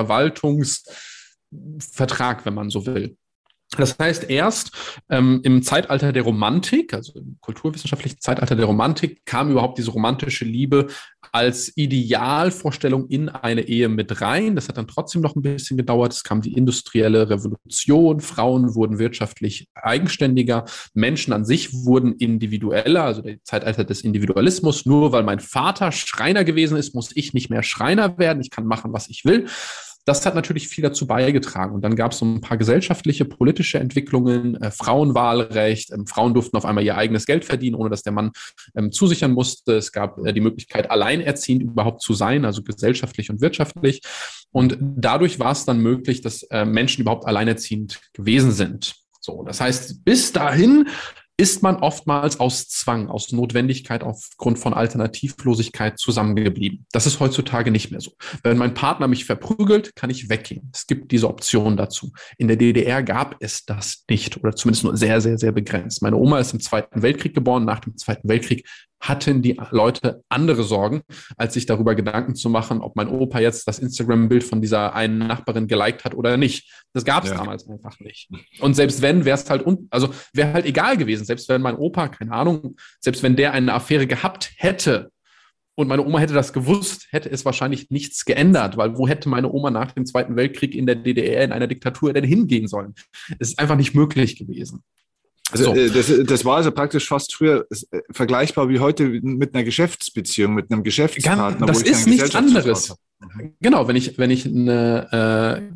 Güterverwaltungsvertrag, wenn man so will. Das heißt, erst im Zeitalter der Romantik, also im kulturwissenschaftlichen Zeitalter der Romantik, kam überhaupt diese romantische Liebe als Idealvorstellung in eine Ehe mit rein. Das hat dann trotzdem noch ein bisschen gedauert. Es kam die industrielle Revolution, Frauen wurden wirtschaftlich eigenständiger, Menschen an sich wurden individueller, also der Zeitalter des Individualismus. Nur weil mein Vater Schreiner gewesen ist, muss ich nicht mehr Schreiner werden. Ich kann machen, was ich will. Das hat natürlich viel dazu beigetragen. Und dann gab es so ein paar gesellschaftliche, politische Entwicklungen, Frauenwahlrecht. Frauen durften auf einmal ihr eigenes Geld verdienen, ohne dass der Mann zusichern musste. Es gab die Möglichkeit, alleinerziehend überhaupt zu sein, also gesellschaftlich und wirtschaftlich. Und dadurch war es dann möglich, dass Menschen überhaupt alleinerziehend gewesen sind. So, das heißt, bis dahin ist man oftmals aus Zwang, aus Notwendigkeit, aufgrund von Alternativlosigkeit zusammengeblieben. Das ist heutzutage nicht mehr so. Wenn mein Partner mich verprügelt, kann ich weggehen. Es gibt diese Option dazu. In der DDR gab es das nicht oder zumindest nur sehr, sehr, sehr begrenzt. Meine Oma ist im Zweiten Weltkrieg geboren. Nach dem Zweiten Weltkrieg hatten die Leute andere Sorgen, als sich darüber Gedanken zu machen, ob mein Opa jetzt das Instagram-Bild von dieser einen Nachbarin geliked hat oder nicht. Das gab es damals einfach nicht. Und selbst wenn, wäre es halt, wäre halt egal gewesen. Selbst wenn mein Opa, keine Ahnung, selbst wenn der eine Affäre gehabt hätte und meine Oma hätte das gewusst, hätte es wahrscheinlich nichts geändert, weil wo hätte meine Oma nach dem Zweiten Weltkrieg in der DDR in einer Diktatur denn hingehen sollen? Es ist einfach nicht möglich gewesen. Also das war also praktisch fast früher vergleichbar wie heute mit einer Geschäftsbeziehung, mit einem Geschäftspartner. Das ist nichts anderes. Genau, nichts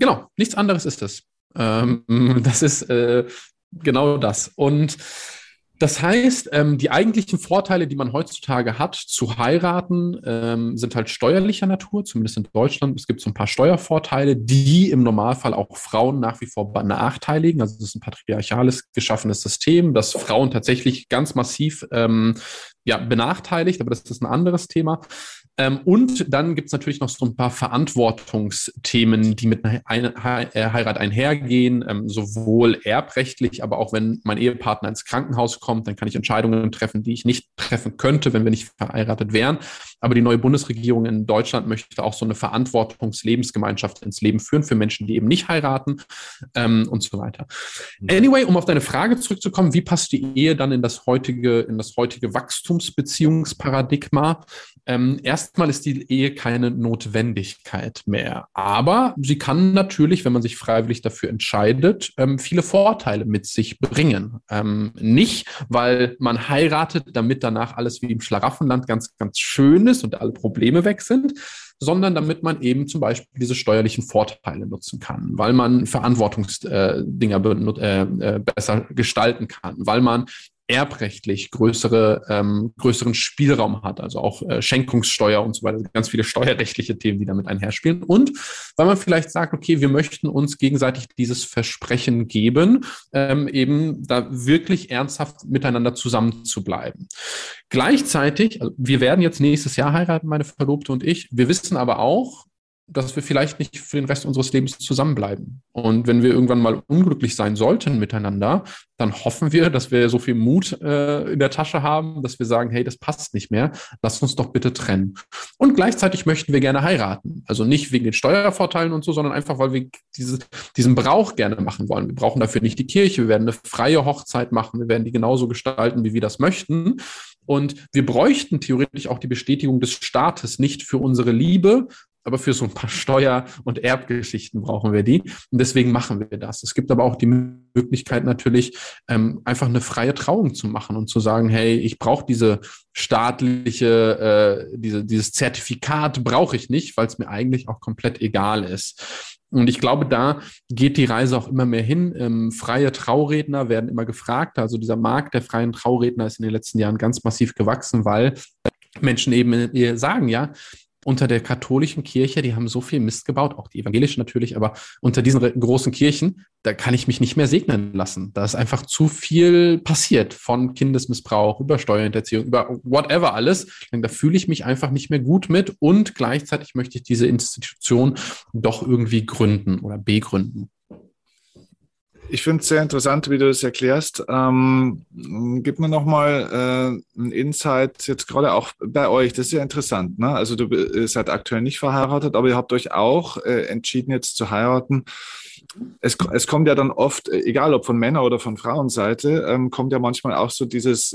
anderes ist das. Das ist genau das. Und Das heißt, die eigentlichen Vorteile, die man heutzutage hat, zu heiraten, sind halt steuerlicher Natur, zumindest in Deutschland. Es gibt so ein paar Steuervorteile, die im Normalfall auch Frauen nach wie vor benachteiligen. Also das ist ein patriarchales geschaffenes System, das Frauen tatsächlich ganz massiv benachteiligt, aber das ist ein anderes Thema. Und dann gibt es natürlich noch so ein paar Verantwortungsthemen, die mit einer Heirat einhergehen, sowohl erbrechtlich, aber auch wenn mein Ehepartner ins Krankenhaus kommt, dann kann ich Entscheidungen treffen, die ich nicht treffen könnte, wenn wir nicht verheiratet wären. Aber die neue Bundesregierung in Deutschland möchte auch so eine Verantwortungslebensgemeinschaft ins Leben führen für Menschen, die eben nicht heiraten und so weiter. Anyway, um auf deine Frage zurückzukommen, wie passt die Ehe dann in das heutige Wachstumsbeziehungsparadigma? Erstmal ist die Ehe keine Notwendigkeit mehr, aber sie kann natürlich, wenn man sich freiwillig dafür entscheidet, viele Vorteile mit sich bringen. Nicht, weil man heiratet, damit danach alles wie im Schlaraffenland ganz, ganz schön ist und alle Probleme weg sind, sondern damit man eben zum Beispiel diese steuerlichen Vorteile nutzen kann, weil man Verantwortungsdinger besser gestalten kann, weil man erbrechtlich größeren Spielraum hat, also auch Schenkungssteuer und so weiter, ganz viele steuerrechtliche Themen, die damit einherspielen. Und weil man vielleicht sagt, okay, wir möchten uns gegenseitig dieses Versprechen geben, eben da wirklich ernsthaft miteinander zusammenzubleiben. Gleichzeitig, also wir werden jetzt nächstes Jahr heiraten, meine Verlobte und ich, wir wissen aber auch, dass wir vielleicht nicht für den Rest unseres Lebens zusammenbleiben. Und wenn wir irgendwann mal unglücklich sein sollten miteinander, dann hoffen wir, dass wir so viel Mut in der Tasche haben, dass wir sagen, hey, das passt nicht mehr, lasst uns doch bitte trennen. Und gleichzeitig möchten wir gerne heiraten. Also nicht wegen den Steuervorteilen und so, sondern einfach, weil wir diesen Brauch gerne machen wollen. Wir brauchen dafür nicht die Kirche, wir werden eine freie Hochzeit machen, wir werden die genauso gestalten, wie wir das möchten. Und wir bräuchten theoretisch auch die Bestätigung des Staates nicht für unsere Liebe, aber für so ein paar Steuer- und Erbgeschichten brauchen wir die. Und deswegen machen wir das. Es gibt aber auch die Möglichkeit natürlich, einfach eine freie Trauung zu machen und zu sagen, hey, ich brauche diese dieses Zertifikat brauche ich nicht, weil es mir eigentlich auch komplett egal ist. Und ich glaube, da geht die Reise auch immer mehr hin. Freie Trauredner werden immer gefragt. Also dieser Markt der freien Trauredner ist in den letzten Jahren ganz massiv gewachsen, weil Menschen eben sagen, ja, unter der katholischen Kirche, die haben so viel Mist gebaut, auch die evangelische natürlich, aber unter diesen großen Kirchen, da kann ich mich nicht mehr segnen lassen. Da ist einfach zu viel passiert, von Kindesmissbrauch über Steuerhinterziehung, über whatever alles. Da fühle ich mich einfach nicht mehr gut mit und gleichzeitig möchte ich diese Institution doch irgendwie gründen oder begründen. Ich finde es sehr interessant, wie du das erklärst. Gib mir nochmal einen Insight, jetzt gerade auch bei euch, das ist ja interessant, ne? Also ihr seid aktuell nicht verheiratet, aber ihr habt euch auch entschieden, jetzt zu heiraten. Es kommt ja dann oft, egal ob von Männer- oder von Frauenseite, kommt ja manchmal auch so dieses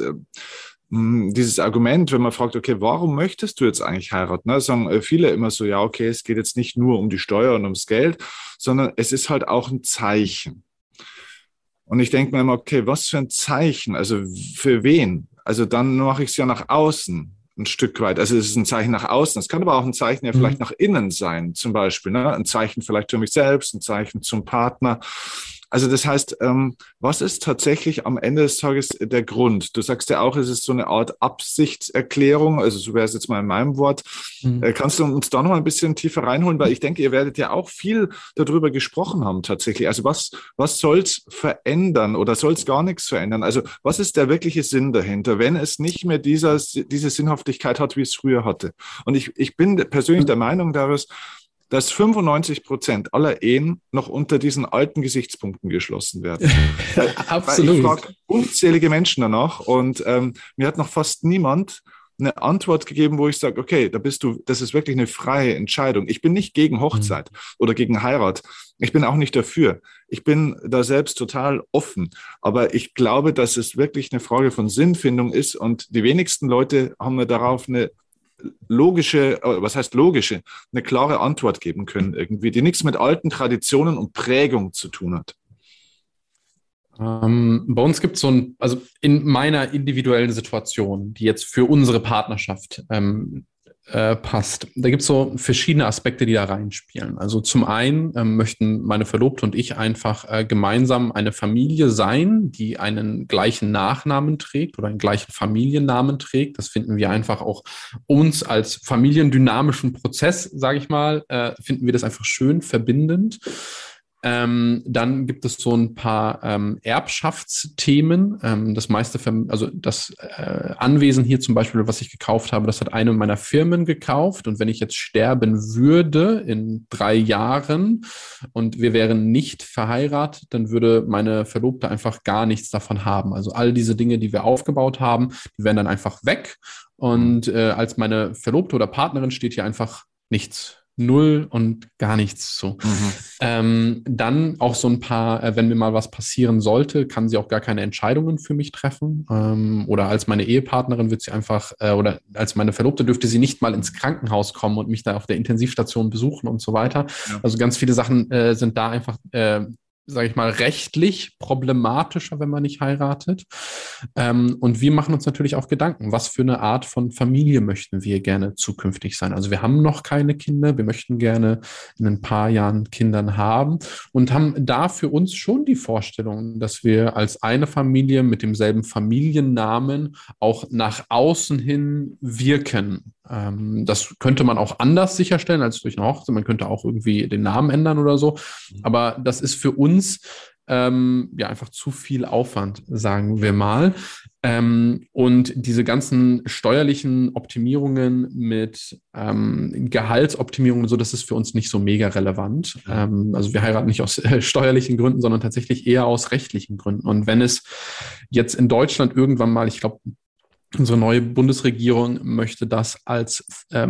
Argument, wenn man fragt, okay, warum möchtest du jetzt eigentlich heiraten? Ne? Sagen viele immer so, ja, okay, es geht jetzt nicht nur um die Steuer und ums Geld, sondern es ist halt auch ein Zeichen. Und ich denke mir immer, okay, was für ein Zeichen? Also für wen? Also dann mache ich es ja nach außen ein Stück weit. Also es ist ein Zeichen nach außen. Es kann aber auch ein Zeichen ja vielleicht nach innen sein, zum Beispiel. Ne? Ein Zeichen vielleicht für mich selbst, ein Zeichen zum Partner. Also das heißt, was ist tatsächlich am Ende des Tages der Grund? Du sagst ja auch, es ist so eine Art Absichtserklärung, also so wäre es jetzt mal in meinem Wort. Kannst du uns da noch mal ein bisschen tiefer reinholen? Weil ich denke, ihr werdet ja auch viel darüber gesprochen haben tatsächlich. Also was soll es verändern oder soll es gar nichts verändern? Also was ist der wirkliche Sinn dahinter, wenn es nicht mehr diese Sinnhaftigkeit hat, wie es früher hatte? Und ich bin persönlich der Meinung, Darius, dass 95% aller Ehen noch unter diesen alten Gesichtspunkten geschlossen werden. Absolut. Ich frage unzählige Menschen danach und mir hat noch fast niemand eine Antwort gegeben, wo ich sage, okay, das ist wirklich eine freie Entscheidung. Ich bin nicht gegen Hochzeit oder gegen Heirat. Ich bin auch nicht dafür. Ich bin da selbst total offen. Aber ich glaube, dass es wirklich eine Frage von Sinnfindung ist und die wenigsten Leute haben mir darauf eine eine klare Antwort geben können irgendwie, die nichts mit alten Traditionen und Prägung zu tun hat. Bei uns gibt es also in meiner individuellen Situation, die jetzt für unsere Partnerschaft passt. Da gibt es so verschiedene Aspekte, die da reinspielen. Also zum einen möchten meine Verlobte und ich einfach gemeinsam eine Familie sein, die einen gleichen Nachnamen trägt oder einen gleichen Familiennamen trägt. Das finden wir einfach auch uns als familiendynamischen Prozess, sage ich mal, finden wir das einfach schön verbindend. Dann gibt es so ein paar Erbschaftsthemen. Das meiste, also das Anwesen hier zum Beispiel, was ich gekauft habe, das hat eine meiner Firmen gekauft. Und wenn ich jetzt sterben würde in 3 Jahren und wir wären nicht verheiratet, dann würde meine Verlobte einfach gar nichts davon haben. Also all diese Dinge, die wir aufgebaut haben, die wären dann einfach weg. Und als meine Verlobte oder Partnerin steht hier einfach nichts. Null und gar nichts so. Dann auch so ein paar, wenn mir mal was passieren sollte, kann sie auch gar keine Entscheidungen für mich treffen. Oder als meine Ehepartnerin wird sie einfach, oder als meine Verlobte dürfte sie nicht mal ins Krankenhaus kommen und mich da auf der Intensivstation besuchen und so weiter. Ja. Also ganz viele Sachen sind da einfach sage ich mal, rechtlich problematischer, wenn man nicht heiratet. Und wir machen uns natürlich auch Gedanken, was für eine Art von Familie möchten wir gerne zukünftig sein. Also wir haben noch keine Kinder, wir möchten gerne in ein paar Jahren Kindern haben und haben da für uns schon die Vorstellung, dass wir als eine Familie mit demselben Familiennamen auch nach außen hin wirken. Das könnte man auch anders sicherstellen als durch eine Hochzeit. Man könnte auch irgendwie den Namen ändern oder so. Aber das ist für uns ja einfach zu viel Aufwand, sagen wir mal. Und diese ganzen steuerlichen Optimierungen mit Gehaltsoptimierungen und so, das ist für uns nicht so mega relevant. Also wir heiraten nicht aus steuerlichen Gründen, sondern tatsächlich eher aus rechtlichen Gründen. Und wenn es jetzt in Deutschland irgendwann mal, ich glaube, unsere neue Bundesregierung möchte das als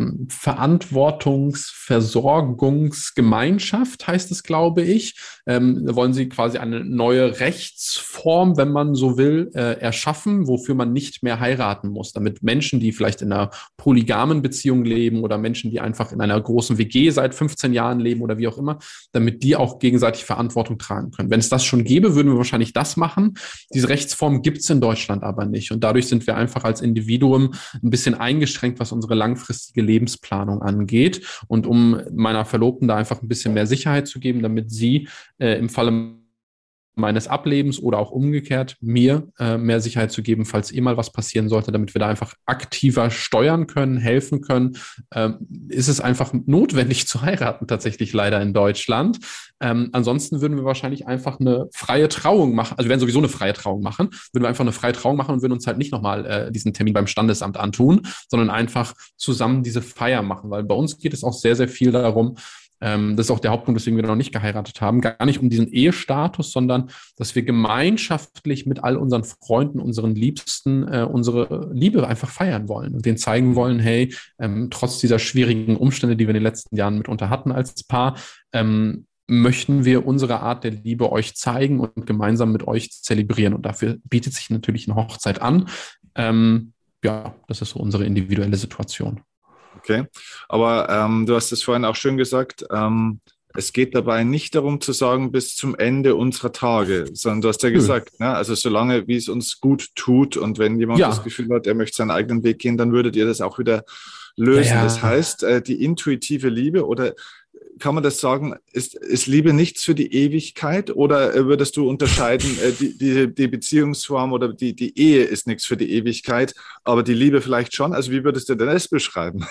Verantwortungsversorgungsgemeinschaft, heißt es, glaube ich. Da wollen sie quasi eine neue Rechtsform, wenn man so will, erschaffen, wofür man nicht mehr heiraten muss, damit Menschen, die vielleicht in einer polygamen Beziehung leben oder Menschen, die einfach in einer großen WG seit 15 Jahren leben oder wie auch immer, damit die auch gegenseitig Verantwortung tragen können. Wenn es das schon gäbe, würden wir wahrscheinlich das machen. Diese Rechtsform gibt es in Deutschland aber nicht. Und dadurch sind wir einfach als Individuum ein bisschen eingeschränkt, was unsere langfristige Lebensplanung angeht. Und um meiner Verlobten da einfach ein bisschen mehr Sicherheit zu geben, damit sie im Falle meines Ablebens oder auch umgekehrt mir mehr Sicherheit zu geben, falls mal was passieren sollte, damit wir da einfach aktiver steuern können, helfen können, ist es einfach notwendig zu heiraten, tatsächlich leider in Deutschland. Ansonsten würden wir wahrscheinlich einfach eine freie Trauung machen, also wir werden sowieso eine freie Trauung machen, würden wir einfach eine freie Trauung machen und würden uns halt nicht nochmal diesen Termin beim Standesamt antun, sondern einfach zusammen diese Feier machen, weil bei uns geht es auch sehr, sehr viel darum, das ist auch der Hauptpunkt, weswegen wir noch nicht geheiratet haben. Gar nicht um diesen Ehestatus, sondern dass wir gemeinschaftlich mit all unseren Freunden, unseren Liebsten, unsere Liebe einfach feiern wollen und denen zeigen wollen, hey, trotz dieser schwierigen Umstände, die wir in den letzten Jahren mitunter hatten als Paar, möchten wir unsere Art der Liebe euch zeigen und gemeinsam mit euch zelebrieren. Und dafür bietet sich natürlich eine Hochzeit an. Ja, das ist so unsere individuelle Situation. Okay, aber du hast es vorhin auch schön gesagt, es geht dabei nicht darum zu sagen, bis zum Ende unserer Tage, sondern du hast ja gesagt, ne, also solange wie es uns gut tut und wenn jemand das Gefühl hat, er möchte seinen eigenen Weg gehen, dann würdet ihr das auch wieder lösen. Ja. Das heißt, die intuitive Liebe oder kann man das sagen, ist Liebe nichts für die Ewigkeit oder würdest du unterscheiden, die Beziehungsform oder die Ehe ist nichts für die Ewigkeit, aber die Liebe vielleicht schon? Also wie würdest du denn das beschreiben?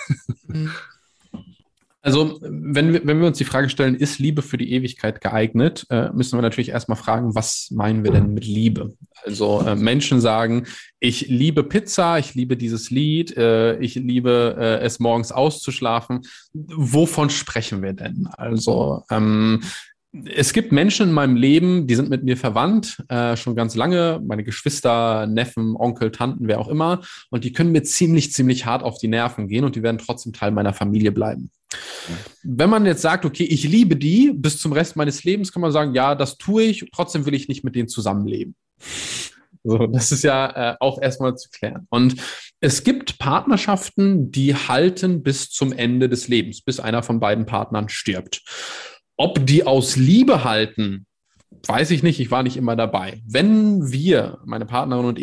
Also wenn wir uns die Frage stellen, ist Liebe für die Ewigkeit geeignet, müssen wir natürlich erstmal fragen, was meinen wir denn mit Liebe? Also Menschen sagen, ich liebe Pizza, ich liebe dieses Lied, ich liebe es morgens auszuschlafen. Wovon sprechen wir denn? Also es gibt Menschen in meinem Leben, die sind mit mir verwandt, schon ganz lange, meine Geschwister, Neffen, Onkel, Tanten, wer auch immer, und die können mir ziemlich hart auf die Nerven gehen und die werden trotzdem Teil meiner Familie bleiben. Wenn man jetzt sagt, okay, ich liebe die bis zum Rest meines Lebens, kann man sagen, ja, das tue ich, trotzdem will ich nicht mit denen zusammenleben. So, das ist ja auch erstmal zu klären. Und es gibt Partnerschaften, die halten bis zum Ende des Lebens, bis einer von beiden Partnern stirbt. Ob die aus Liebe halten, weiß ich nicht, ich war nicht immer dabei. Wenn wir, meine Partnerin und ich,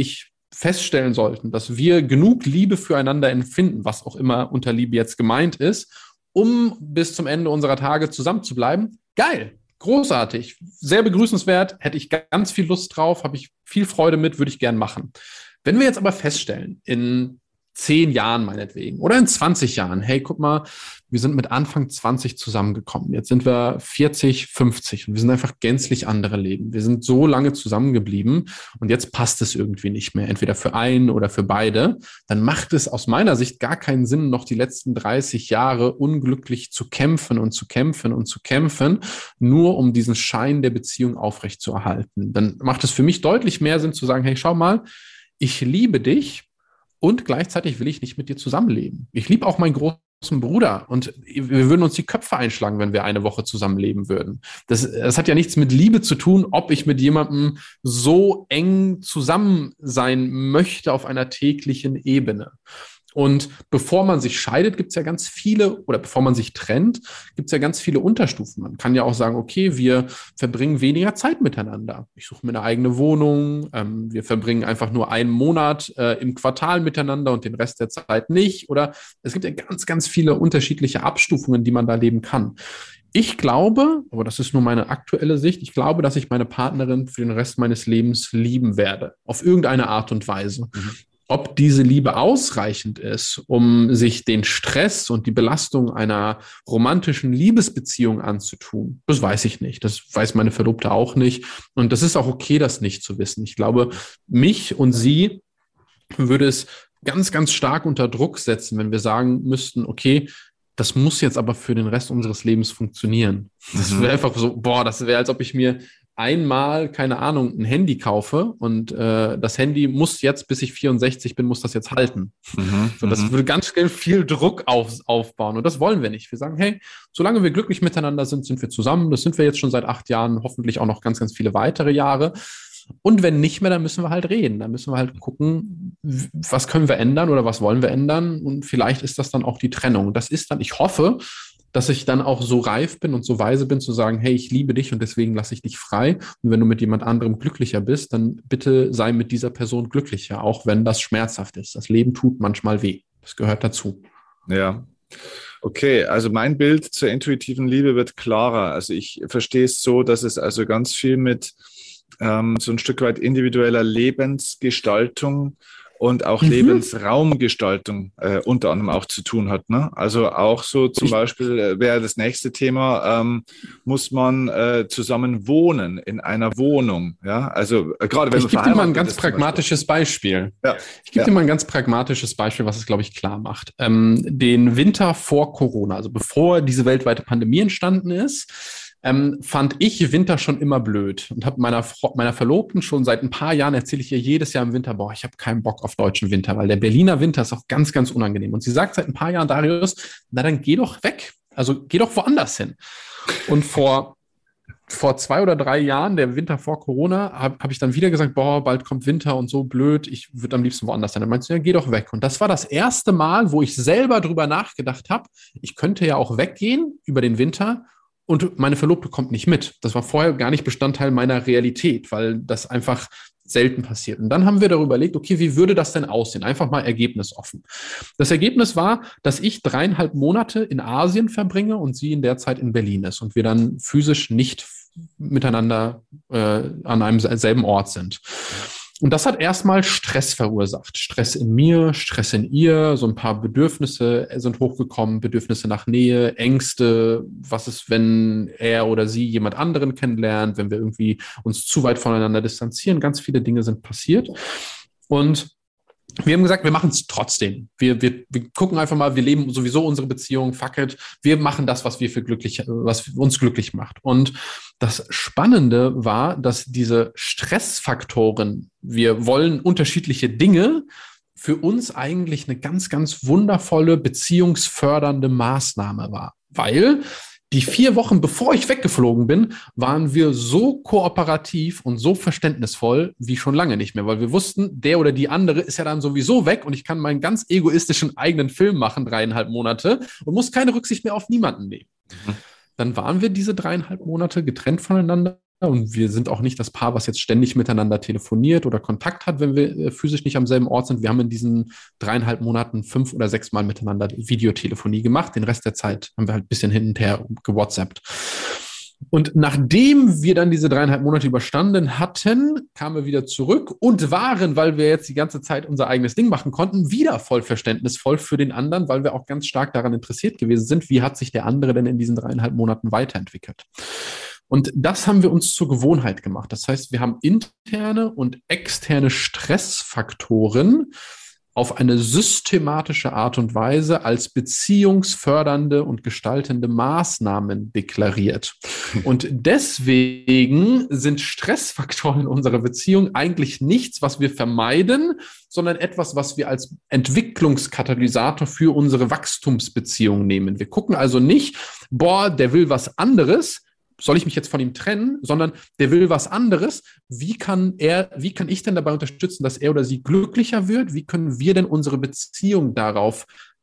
feststellen sollten, dass wir genug Liebe füreinander empfinden, was auch immer unter Liebe jetzt gemeint ist, um bis zum Ende unserer Tage zusammen zu bleiben, geil, großartig, sehr begrüßenswert, hätte ich ganz viel Lust drauf, habe ich viel Freude mit, würde ich gern machen. Wenn wir jetzt aber feststellen, in 10 Jahren meinetwegen oder in 20 Jahren, hey, guck mal, wir sind mit Anfang 20 zusammengekommen. Jetzt sind wir 40, 50 und wir sind einfach gänzlich andere Leben. Wir sind so lange zusammengeblieben und jetzt passt es irgendwie nicht mehr, entweder für einen oder für beide. Dann macht es aus meiner Sicht gar keinen Sinn, noch die letzten 30 Jahre unglücklich zu kämpfen und zu kämpfen und zu kämpfen, nur um diesen Schein der Beziehung aufrechtzuerhalten. Dann macht es für mich deutlich mehr Sinn zu sagen, hey, schau mal, ich liebe dich und gleichzeitig will ich nicht mit dir zusammenleben. Ich liebe auch meinen großen Bruder und wir würden uns die Köpfe einschlagen, wenn wir eine Woche zusammenleben würden. Das hat ja nichts mit Liebe zu tun, ob ich mit jemandem so eng zusammen sein möchte auf einer täglichen Ebene. Und bevor man sich scheidet, gibt es ja ganz viele, oder bevor man sich trennt, gibt es ja ganz viele Unterstufen. Man kann ja auch sagen, okay, wir verbringen weniger Zeit miteinander. Ich suche mir eine eigene Wohnung, wir verbringen einfach nur einen Monat im Quartal miteinander und den Rest der Zeit nicht. Oder es gibt ja ganz, ganz viele unterschiedliche Abstufungen, die man da leben kann. Ich glaube, aber das ist nur meine aktuelle Sicht, ich glaube, dass ich meine Partnerin für den Rest meines Lebens lieben werde. Auf irgendeine Art und Weise. Mhm. Ob diese Liebe ausreichend ist, um sich den Stress und die Belastung einer romantischen Liebesbeziehung anzutun, das weiß ich nicht. Das weiß meine Verlobte auch nicht. Und das ist auch okay, das nicht zu wissen. Ich glaube, mich und sie würde es ganz, ganz stark unter Druck setzen, wenn wir sagen müssten, okay, das muss jetzt aber für den Rest unseres Lebens funktionieren. Das wäre einfach so, das wäre, als ob ich mir einmal, keine Ahnung, ein Handy kaufe und das Handy muss jetzt, bis ich 64 bin, muss das jetzt halten. So, das würde ganz schnell viel Druck aufbauen und das wollen wir nicht. Wir sagen, hey, solange wir glücklich miteinander sind, sind wir zusammen. Das sind wir jetzt schon seit 8 Jahren, hoffentlich auch noch ganz, ganz viele weitere Jahre. Und wenn nicht mehr, dann müssen wir halt reden. Dann müssen wir halt gucken, was können wir ändern oder was wollen wir ändern. Und vielleicht ist das dann auch die Trennung. Das ist dann, ich hoffe, dass ich dann auch so reif bin und so weise bin, zu sagen, hey, ich liebe dich und deswegen lasse ich dich frei. Und wenn du mit jemand anderem glücklicher bist, dann bitte sei mit dieser Person glücklicher, auch wenn das schmerzhaft ist. Das Leben tut manchmal weh. Das gehört dazu. Ja. Okay, also mein Bild zur intuitiven Liebe wird klarer. Also ich verstehe es so, dass es also ganz viel mit so ein Stück weit individueller Lebensgestaltung und auch Lebensraumgestaltung unter anderem auch zu tun hat. Ne? Also auch so zum Beispiel wäre das nächste Thema, muss man zusammen wohnen in einer Wohnung. Ja? Also gerade wenn ich gebe dir mal ein ganz pragmatisches Beispiel. Ja. Ich gebe dir mal ein ganz pragmatisches Beispiel, was es, glaube ich, klar macht. Den Winter vor Corona, also bevor diese weltweite Pandemie entstanden ist, fand ich Winter schon immer blöd und habe meiner Verlobten schon seit ein paar Jahren, erzähle ich ihr jedes Jahr im Winter, ich habe keinen Bock auf deutschen Winter, weil der Berliner Winter ist auch ganz, ganz unangenehm. Und sie sagt seit ein paar Jahren, Darius, na dann geh doch weg, also geh doch woanders hin. Und vor 2 oder 3 Jahren, der Winter vor Corona, hab ich dann wieder gesagt, bald kommt Winter und so blöd, ich würde am liebsten woanders sein. Dann meinst du, ja, geh doch weg. Und das war das erste Mal, wo ich selber drüber nachgedacht habe, ich könnte ja auch weggehen über den Winter und meine Verlobte kommt nicht mit. Das war vorher gar nicht Bestandteil meiner Realität, weil das einfach selten passiert. Und dann haben wir darüber überlegt, okay, wie würde das denn aussehen? Einfach mal ergebnisoffen. Das Ergebnis war, dass ich 3,5 Monate in Asien verbringe und sie in der Zeit in Berlin ist und wir dann physisch nicht miteinander an einem selben Ort sind. Und das hat erstmal Stress verursacht. Stress in mir, Stress in ihr, so ein paar Bedürfnisse sind hochgekommen, Bedürfnisse nach Nähe, Ängste, was ist, wenn er oder sie jemand anderen kennenlernt, wenn wir irgendwie uns zu weit voneinander distanzieren. Ganz viele Dinge sind passiert. Und wir haben gesagt, wir machen es trotzdem. Wir gucken einfach mal, wir leben sowieso unsere Beziehung, fuck it. Wir machen das, was uns glücklich macht. Und das Spannende war, dass diese Stressfaktoren, wir wollen unterschiedliche Dinge, für uns eigentlich eine ganz, ganz wundervolle, beziehungsfördernde Maßnahme war. Weil die 4 Wochen, bevor ich weggeflogen bin, waren wir so kooperativ und so verständnisvoll wie schon lange nicht mehr, weil wir wussten, der oder die andere ist ja dann sowieso weg und ich kann meinen ganz egoistischen eigenen Film machen, 3,5 Monate und muss keine Rücksicht mehr auf niemanden nehmen. Dann waren wir diese 3,5 Monate getrennt voneinander und wir sind auch nicht das Paar, was jetzt ständig miteinander telefoniert oder Kontakt hat, wenn wir physisch nicht am selben Ort sind. Wir haben in diesen 3,5 Monaten 5 oder 6 Mal miteinander Videotelefonie gemacht. Den Rest der Zeit haben wir halt ein bisschen hin und her gewhatsappt. Und nachdem wir dann diese 3,5 Monate überstanden hatten, kamen wir wieder zurück und waren, weil wir jetzt die ganze Zeit unser eigenes Ding machen konnten, wieder voll verständnisvoll für den anderen, weil wir auch ganz stark daran interessiert gewesen sind, wie hat sich der andere denn in diesen 3,5 Monaten weiterentwickelt. Und das haben wir uns zur Gewohnheit gemacht. Das heißt, wir haben interne und externe Stressfaktoren auf eine systematische Art und Weise als beziehungsfördernde und gestaltende Maßnahmen deklariert. Und deswegen sind Stressfaktoren in unserer Beziehung eigentlich nichts, was wir vermeiden, sondern etwas, was wir als Entwicklungskatalysator für unsere Wachstumsbeziehung nehmen. Wir gucken also nicht, boah, der will was anderes, soll ich mich jetzt von ihm trennen, sondern der will was anderes. Wie kann ich denn dabei unterstützen, dass er oder sie glücklicher wird? Wie können wir denn unsere Beziehung darauf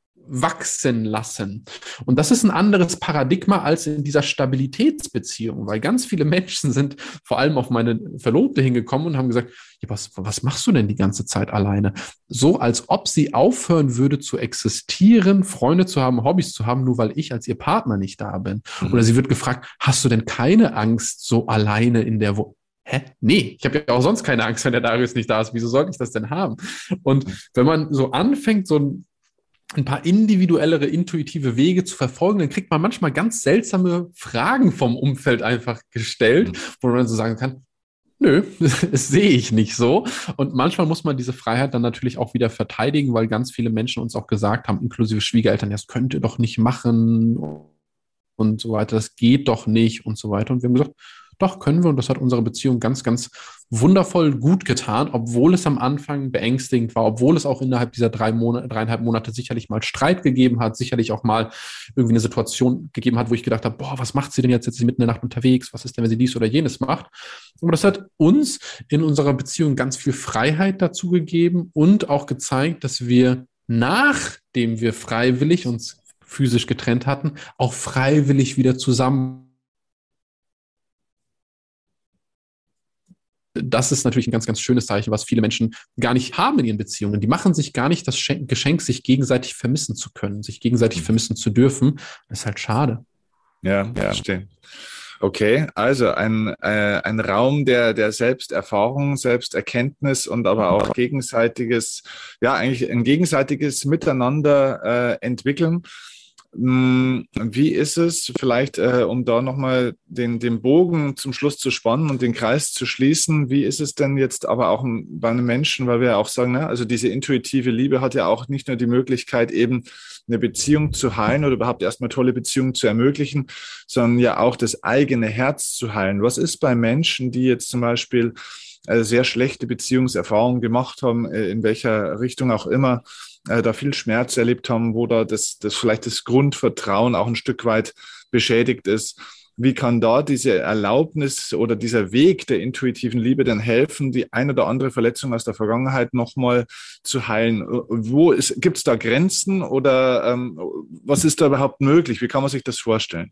wachsen lassen? Und das ist ein anderes Paradigma als in dieser Stabilitätsbeziehung, weil ganz viele Menschen sind vor allem auf meine Verlobte hingekommen und haben gesagt, ja, was machst du denn die ganze Zeit alleine? So, als ob sie aufhören würde zu existieren, Freunde zu haben, Hobbys zu haben, nur weil ich als ihr Partner nicht da bin. Oder sie wird gefragt, hast du denn keine Angst, so alleine in der Wohnung? Hä? Nee, ich habe ja auch sonst keine Angst, wenn der Darius nicht da ist. Wieso sollte ich das denn haben? Und wenn man so anfängt, so ein paar individuellere, intuitive Wege zu verfolgen, dann kriegt man manchmal ganz seltsame Fragen vom Umfeld einfach gestellt, wo man so sagen kann, nö, das sehe ich nicht so. Und manchmal muss man diese Freiheit dann natürlich auch wieder verteidigen, weil ganz viele Menschen uns auch gesagt haben, inklusive Schwiegereltern, das könnt ihr doch nicht machen und so weiter, das geht doch nicht und so weiter. Und wir haben gesagt, doch, können wir. Und das hat unsere Beziehung ganz, ganz wundervoll gut getan, obwohl es am Anfang beängstigend war, obwohl es auch innerhalb dieser 3,5 Monate sicherlich mal Streit gegeben hat, sicherlich auch mal irgendwie eine Situation gegeben hat, wo ich gedacht habe, boah, was macht sie denn jetzt? Jetzt ist sie mitten in der Nacht unterwegs. Was ist denn, wenn sie dies oder jenes macht? Aber das hat uns in unserer Beziehung ganz viel Freiheit dazu gegeben und auch gezeigt, dass wir, nachdem wir freiwillig uns physisch getrennt hatten, auch freiwillig wieder zusammen. Das ist natürlich ein ganz, ganz schönes Zeichen, was viele Menschen gar nicht haben in ihren Beziehungen. Die machen sich gar nicht das Geschenk, sich gegenseitig vermissen zu können, sich gegenseitig vermissen zu dürfen. Das ist halt schade. Ja, verstehe. Okay, also ein Raum der Selbsterfahrung, Selbsterkenntnis und aber auch gegenseitiges, ja, eigentlich ein gegenseitiges Miteinander entwickeln. Wie ist es vielleicht, um da nochmal den Bogen zum Schluss zu spannen und den Kreis zu schließen, wie ist es denn jetzt aber auch bei einem Menschen, weil wir ja auch sagen, ne, also diese intuitive Liebe hat ja auch nicht nur die Möglichkeit, eben eine Beziehung zu heilen oder überhaupt erstmal tolle Beziehungen zu ermöglichen, sondern ja auch das eigene Herz zu heilen. Was ist bei Menschen, die jetzt zum Beispiel sehr schlechte Beziehungserfahrungen gemacht haben, in welcher Richtung auch immer, da viel Schmerz erlebt haben, wo da das vielleicht das Grundvertrauen auch ein Stück weit beschädigt ist. Wie kann da diese Erlaubnis oder dieser Weg der intuitiven Liebe denn helfen, die ein oder andere Verletzung aus der Vergangenheit nochmal zu heilen? Gibt es da Grenzen oder was ist da überhaupt möglich? Wie kann man sich das vorstellen?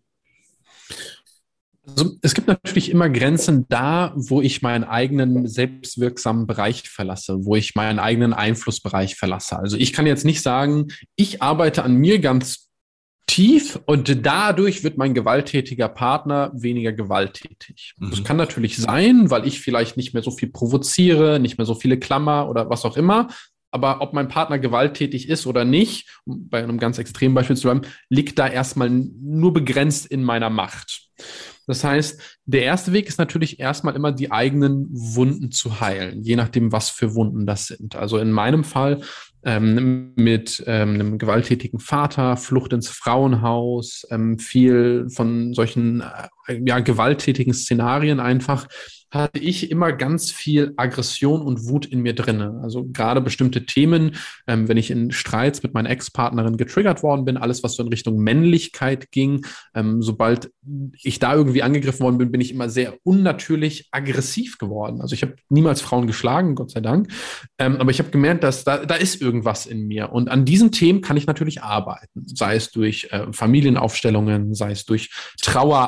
Also, es gibt natürlich immer Grenzen da, wo ich meinen eigenen selbstwirksamen Bereich verlasse, wo ich meinen eigenen Einflussbereich verlasse. Also ich kann jetzt nicht sagen, ich arbeite an mir ganz tief und dadurch wird mein gewalttätiger Partner weniger gewalttätig. Das kann natürlich sein, weil ich vielleicht nicht mehr so viel provoziere, nicht mehr so viele Klammer oder was auch immer. Aber ob mein Partner gewalttätig ist oder nicht, um bei einem ganz extremen Beispiel zu bleiben, liegt da erstmal nur begrenzt in meiner Macht. Das heißt, der erste Weg ist natürlich erstmal immer die eigenen Wunden zu heilen, je nachdem, was für Wunden das sind. Also in meinem Fall mit einem gewalttätigen Vater, Flucht ins Frauenhaus, viel von solchen gewalttätigen Szenarien einfach, hatte ich immer ganz viel Aggression und Wut in mir drinne. Also gerade bestimmte Themen, wenn ich in Streits mit meiner Ex-Partnerin getriggert worden bin, alles, was so in Richtung Männlichkeit ging, sobald ich da irgendwie angegriffen worden bin, bin ich immer sehr unnatürlich aggressiv geworden. Also ich habe niemals Frauen geschlagen, Gott sei Dank, aber ich habe gemerkt, dass da ist irgendwas in mir. Und an diesen Themen kann ich natürlich arbeiten, sei es durch Familienaufstellungen, sei es durch Trauerarbeit,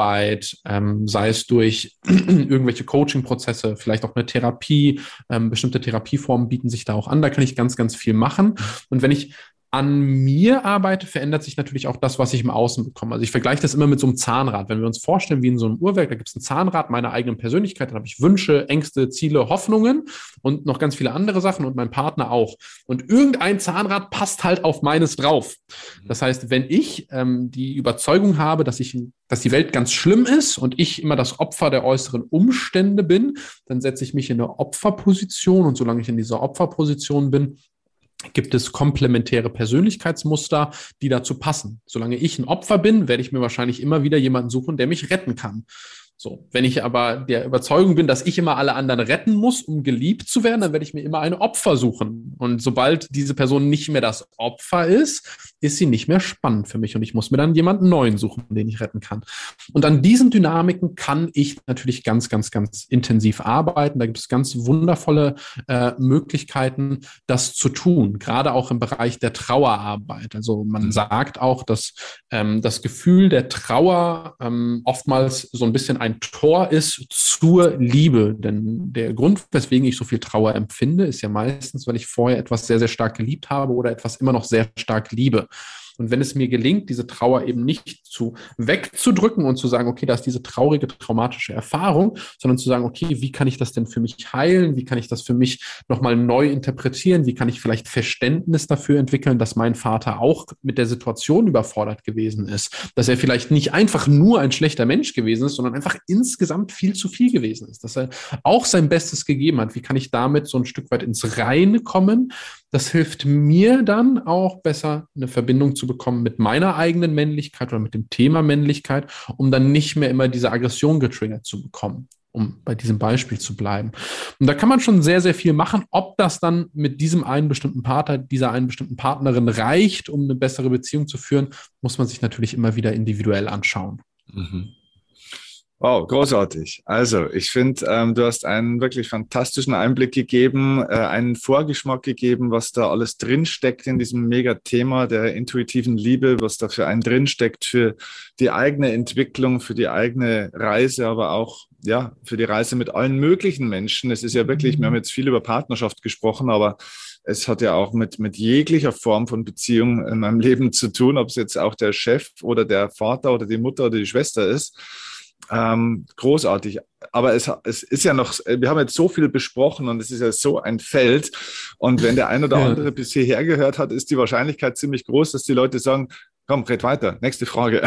Trauerarbeit, sei es durch irgendwelche Coaching-Prozesse, vielleicht auch eine Therapie. Bestimmte Therapieformen bieten sich da auch an. Da kann ich ganz, ganz viel machen. Und wenn ich an mir arbeite, verändert sich natürlich auch das, was ich im Außen bekomme. Also ich vergleiche das immer mit so einem Zahnrad. Wenn wir uns vorstellen, wie in so einem Uhrwerk, da gibt es ein Zahnrad meiner eigenen Persönlichkeit, dann habe ich Wünsche, Ängste, Ziele, Hoffnungen und noch ganz viele andere Sachen und mein Partner auch. Und irgendein Zahnrad passt halt auf meines drauf. Das heißt, wenn ich die Überzeugung habe, dass die Welt ganz schlimm ist und ich immer das Opfer der äußeren Umstände bin, dann setze ich mich in eine Opferposition und solange ich in dieser Opferposition bin, gibt es komplementäre Persönlichkeitsmuster, die dazu passen. Solange ich ein Opfer bin, werde ich mir wahrscheinlich immer wieder jemanden suchen, der mich retten kann. So, wenn ich aber der Überzeugung bin, dass ich immer alle anderen retten muss, um geliebt zu werden, dann werde ich mir immer ein Opfer suchen. Und sobald diese Person nicht mehr das Opfer ist sie nicht mehr spannend für mich und ich muss mir dann jemanden Neuen suchen, den ich retten kann. Und an diesen Dynamiken kann ich natürlich ganz, ganz, ganz intensiv arbeiten. Da gibt es ganz wundervolle Möglichkeiten, das zu tun, gerade auch im Bereich der Trauerarbeit. Also man sagt auch, dass das Gefühl der Trauer oftmals so ein bisschen ein Tor ist zur Liebe. Denn der Grund, weswegen ich so viel Trauer empfinde, ist ja meistens, weil ich vorher etwas sehr, sehr stark geliebt habe oder etwas immer noch sehr stark liebe. Und wenn es mir gelingt, diese Trauer eben nicht wegzudrücken und zu sagen, okay, da ist diese traurige, traumatische Erfahrung, sondern zu sagen, okay, wie kann ich das denn für mich heilen? Wie kann ich das für mich nochmal neu interpretieren? Wie kann ich vielleicht Verständnis dafür entwickeln, dass mein Vater auch mit der Situation überfordert gewesen ist? Dass er vielleicht nicht einfach nur ein schlechter Mensch gewesen ist, sondern einfach insgesamt viel zu viel gewesen ist. Dass er auch sein Bestes gegeben hat. Wie kann ich damit so ein Stück weit ins Reine kommen? Das hilft mir dann auch besser, eine Verbindung zu bekommen mit meiner eigenen Männlichkeit oder mit dem Thema Männlichkeit, um dann nicht mehr immer diese Aggression getriggert zu bekommen, um bei diesem Beispiel zu bleiben. Und da kann man schon sehr, sehr viel machen. Ob das dann mit diesem einen bestimmten Partner, dieser einen bestimmten Partnerin reicht, um eine bessere Beziehung zu führen, muss man sich natürlich immer wieder individuell anschauen. Mhm. Wow, großartig. Also ich finde, du hast einen wirklich fantastischen Einblick gegeben, einen Vorgeschmack gegeben, was da alles drinsteckt in diesem Mega-Thema der intuitiven Liebe, was da für einen drinsteckt für die eigene Entwicklung, für die eigene Reise, aber auch ja für die Reise mit allen möglichen Menschen. Es ist ja wirklich, wir haben jetzt viel über Partnerschaft gesprochen, aber es hat ja auch mit jeglicher Form von Beziehung in meinem Leben zu tun, ob es jetzt auch der Chef oder der Vater oder die Mutter oder die Schwester ist. Großartig. Aber es ist ja noch, wir haben jetzt so viel besprochen und es ist ja so ein Feld. Und wenn der ein oder andere bis hierher gehört hat, ist die Wahrscheinlichkeit ziemlich groß, dass die Leute sagen, komm, red weiter, nächste Frage.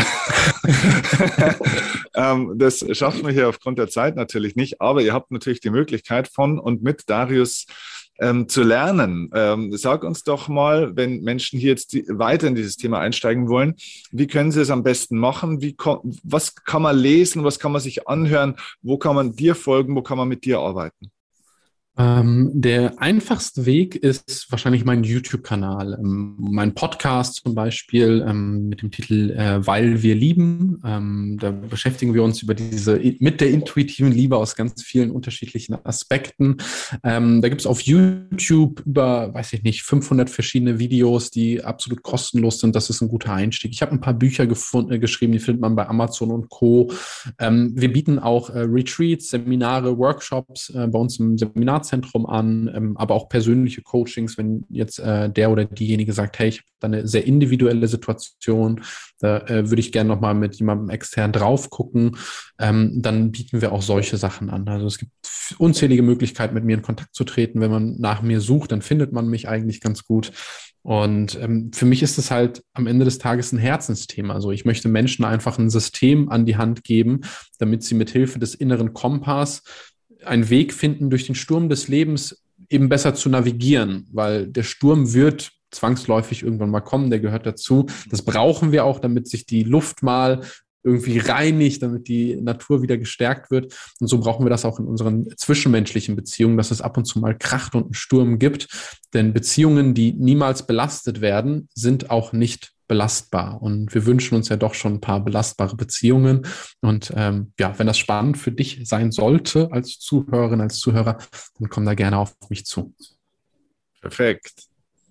Das schaffen wir hier aufgrund der Zeit natürlich nicht, aber ihr habt natürlich die Möglichkeit von und mit Darius zu lernen. Sag uns doch mal, wenn Menschen hier jetzt weiter in dieses Thema einsteigen wollen, wie können sie es am besten machen? Was kann man lesen? Was kann man sich anhören? Wo kann man dir folgen? Wo kann man mit dir arbeiten? Der einfachste Weg ist wahrscheinlich mein YouTube-Kanal, mein Podcast zum Beispiel mit dem Titel Weil wir lieben. Da beschäftigen wir uns mit der intuitiven Liebe aus ganz vielen unterschiedlichen Aspekten. Da gibt es auf YouTube über, weiß ich nicht, 500 verschiedene Videos, die absolut kostenlos sind. Das ist ein guter Einstieg. Ich habe ein paar Bücher geschrieben, die findet man bei Amazon und Co. Wir bieten auch Retreats, Seminare, Workshops bei uns im Seminarzentrum an, aber auch persönliche Coachings, wenn jetzt der oder diejenige sagt, hey, ich habe da eine sehr individuelle Situation, da würde ich gerne nochmal mit jemandem extern drauf gucken, dann bieten wir auch solche Sachen an. Also es gibt unzählige Möglichkeiten, mit mir in Kontakt zu treten. Wenn man nach mir sucht, dann findet man mich eigentlich ganz gut. Und für mich ist es halt am Ende des Tages ein Herzensthema. Also ich möchte Menschen einfach ein System an die Hand geben, damit sie mit Hilfe des inneren Kompass einen Weg finden, durch den Sturm des Lebens eben besser zu navigieren, weil der Sturm wird zwangsläufig irgendwann mal kommen, der gehört dazu. Das brauchen wir auch, damit sich die Luft mal irgendwie reinigt, damit die Natur wieder gestärkt wird. Und so brauchen wir das auch in unseren zwischenmenschlichen Beziehungen, dass es ab und zu mal kracht und einen Sturm gibt. Denn Beziehungen, die niemals belastet werden, sind auch nicht belastbar. Und wir wünschen uns ja doch schon ein paar belastbare Beziehungen. Und ja, wenn das spannend für dich sein sollte als Zuhörerin, als Zuhörer, dann komm da gerne auf mich zu. Perfekt.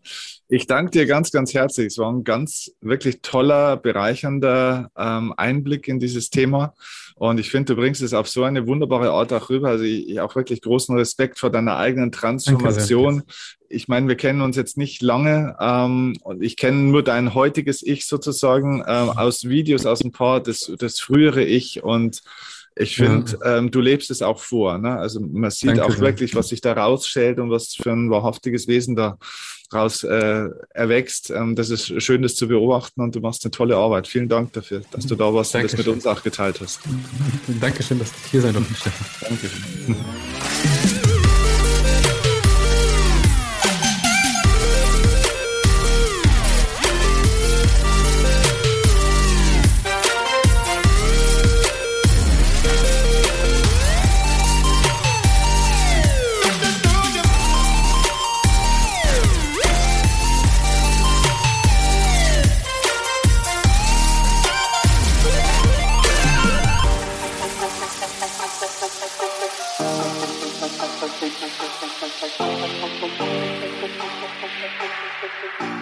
Ich danke dir ganz, ganz herzlich. Es war ein ganz wirklich toller, bereichernder Einblick in dieses Thema. Und ich finde, du bringst es auf so eine wunderbare Art auch rüber. Also ich auch wirklich großen Respekt vor deiner eigenen Danke sehr. Transformation. Ich meine, wir kennen uns jetzt nicht lange und ich kenne nur dein heutiges Ich sozusagen aus Videos, aus ein paar, das frühere Ich. Und ich finde, du lebst es auch vor. Ne? Also man sieht Danke auch sehr. wirklich, was sich da rausstellt und was für ein wahrhaftiges Wesen da raus erwächst. Das ist schön, das zu beobachten und du machst eine tolle Arbeit. Vielen Dank dafür, dass du da warst und das mit uns auch geteilt hast. Dankeschön, dass ich hier sein durfte, Steffen. Dankeschön. Thank you.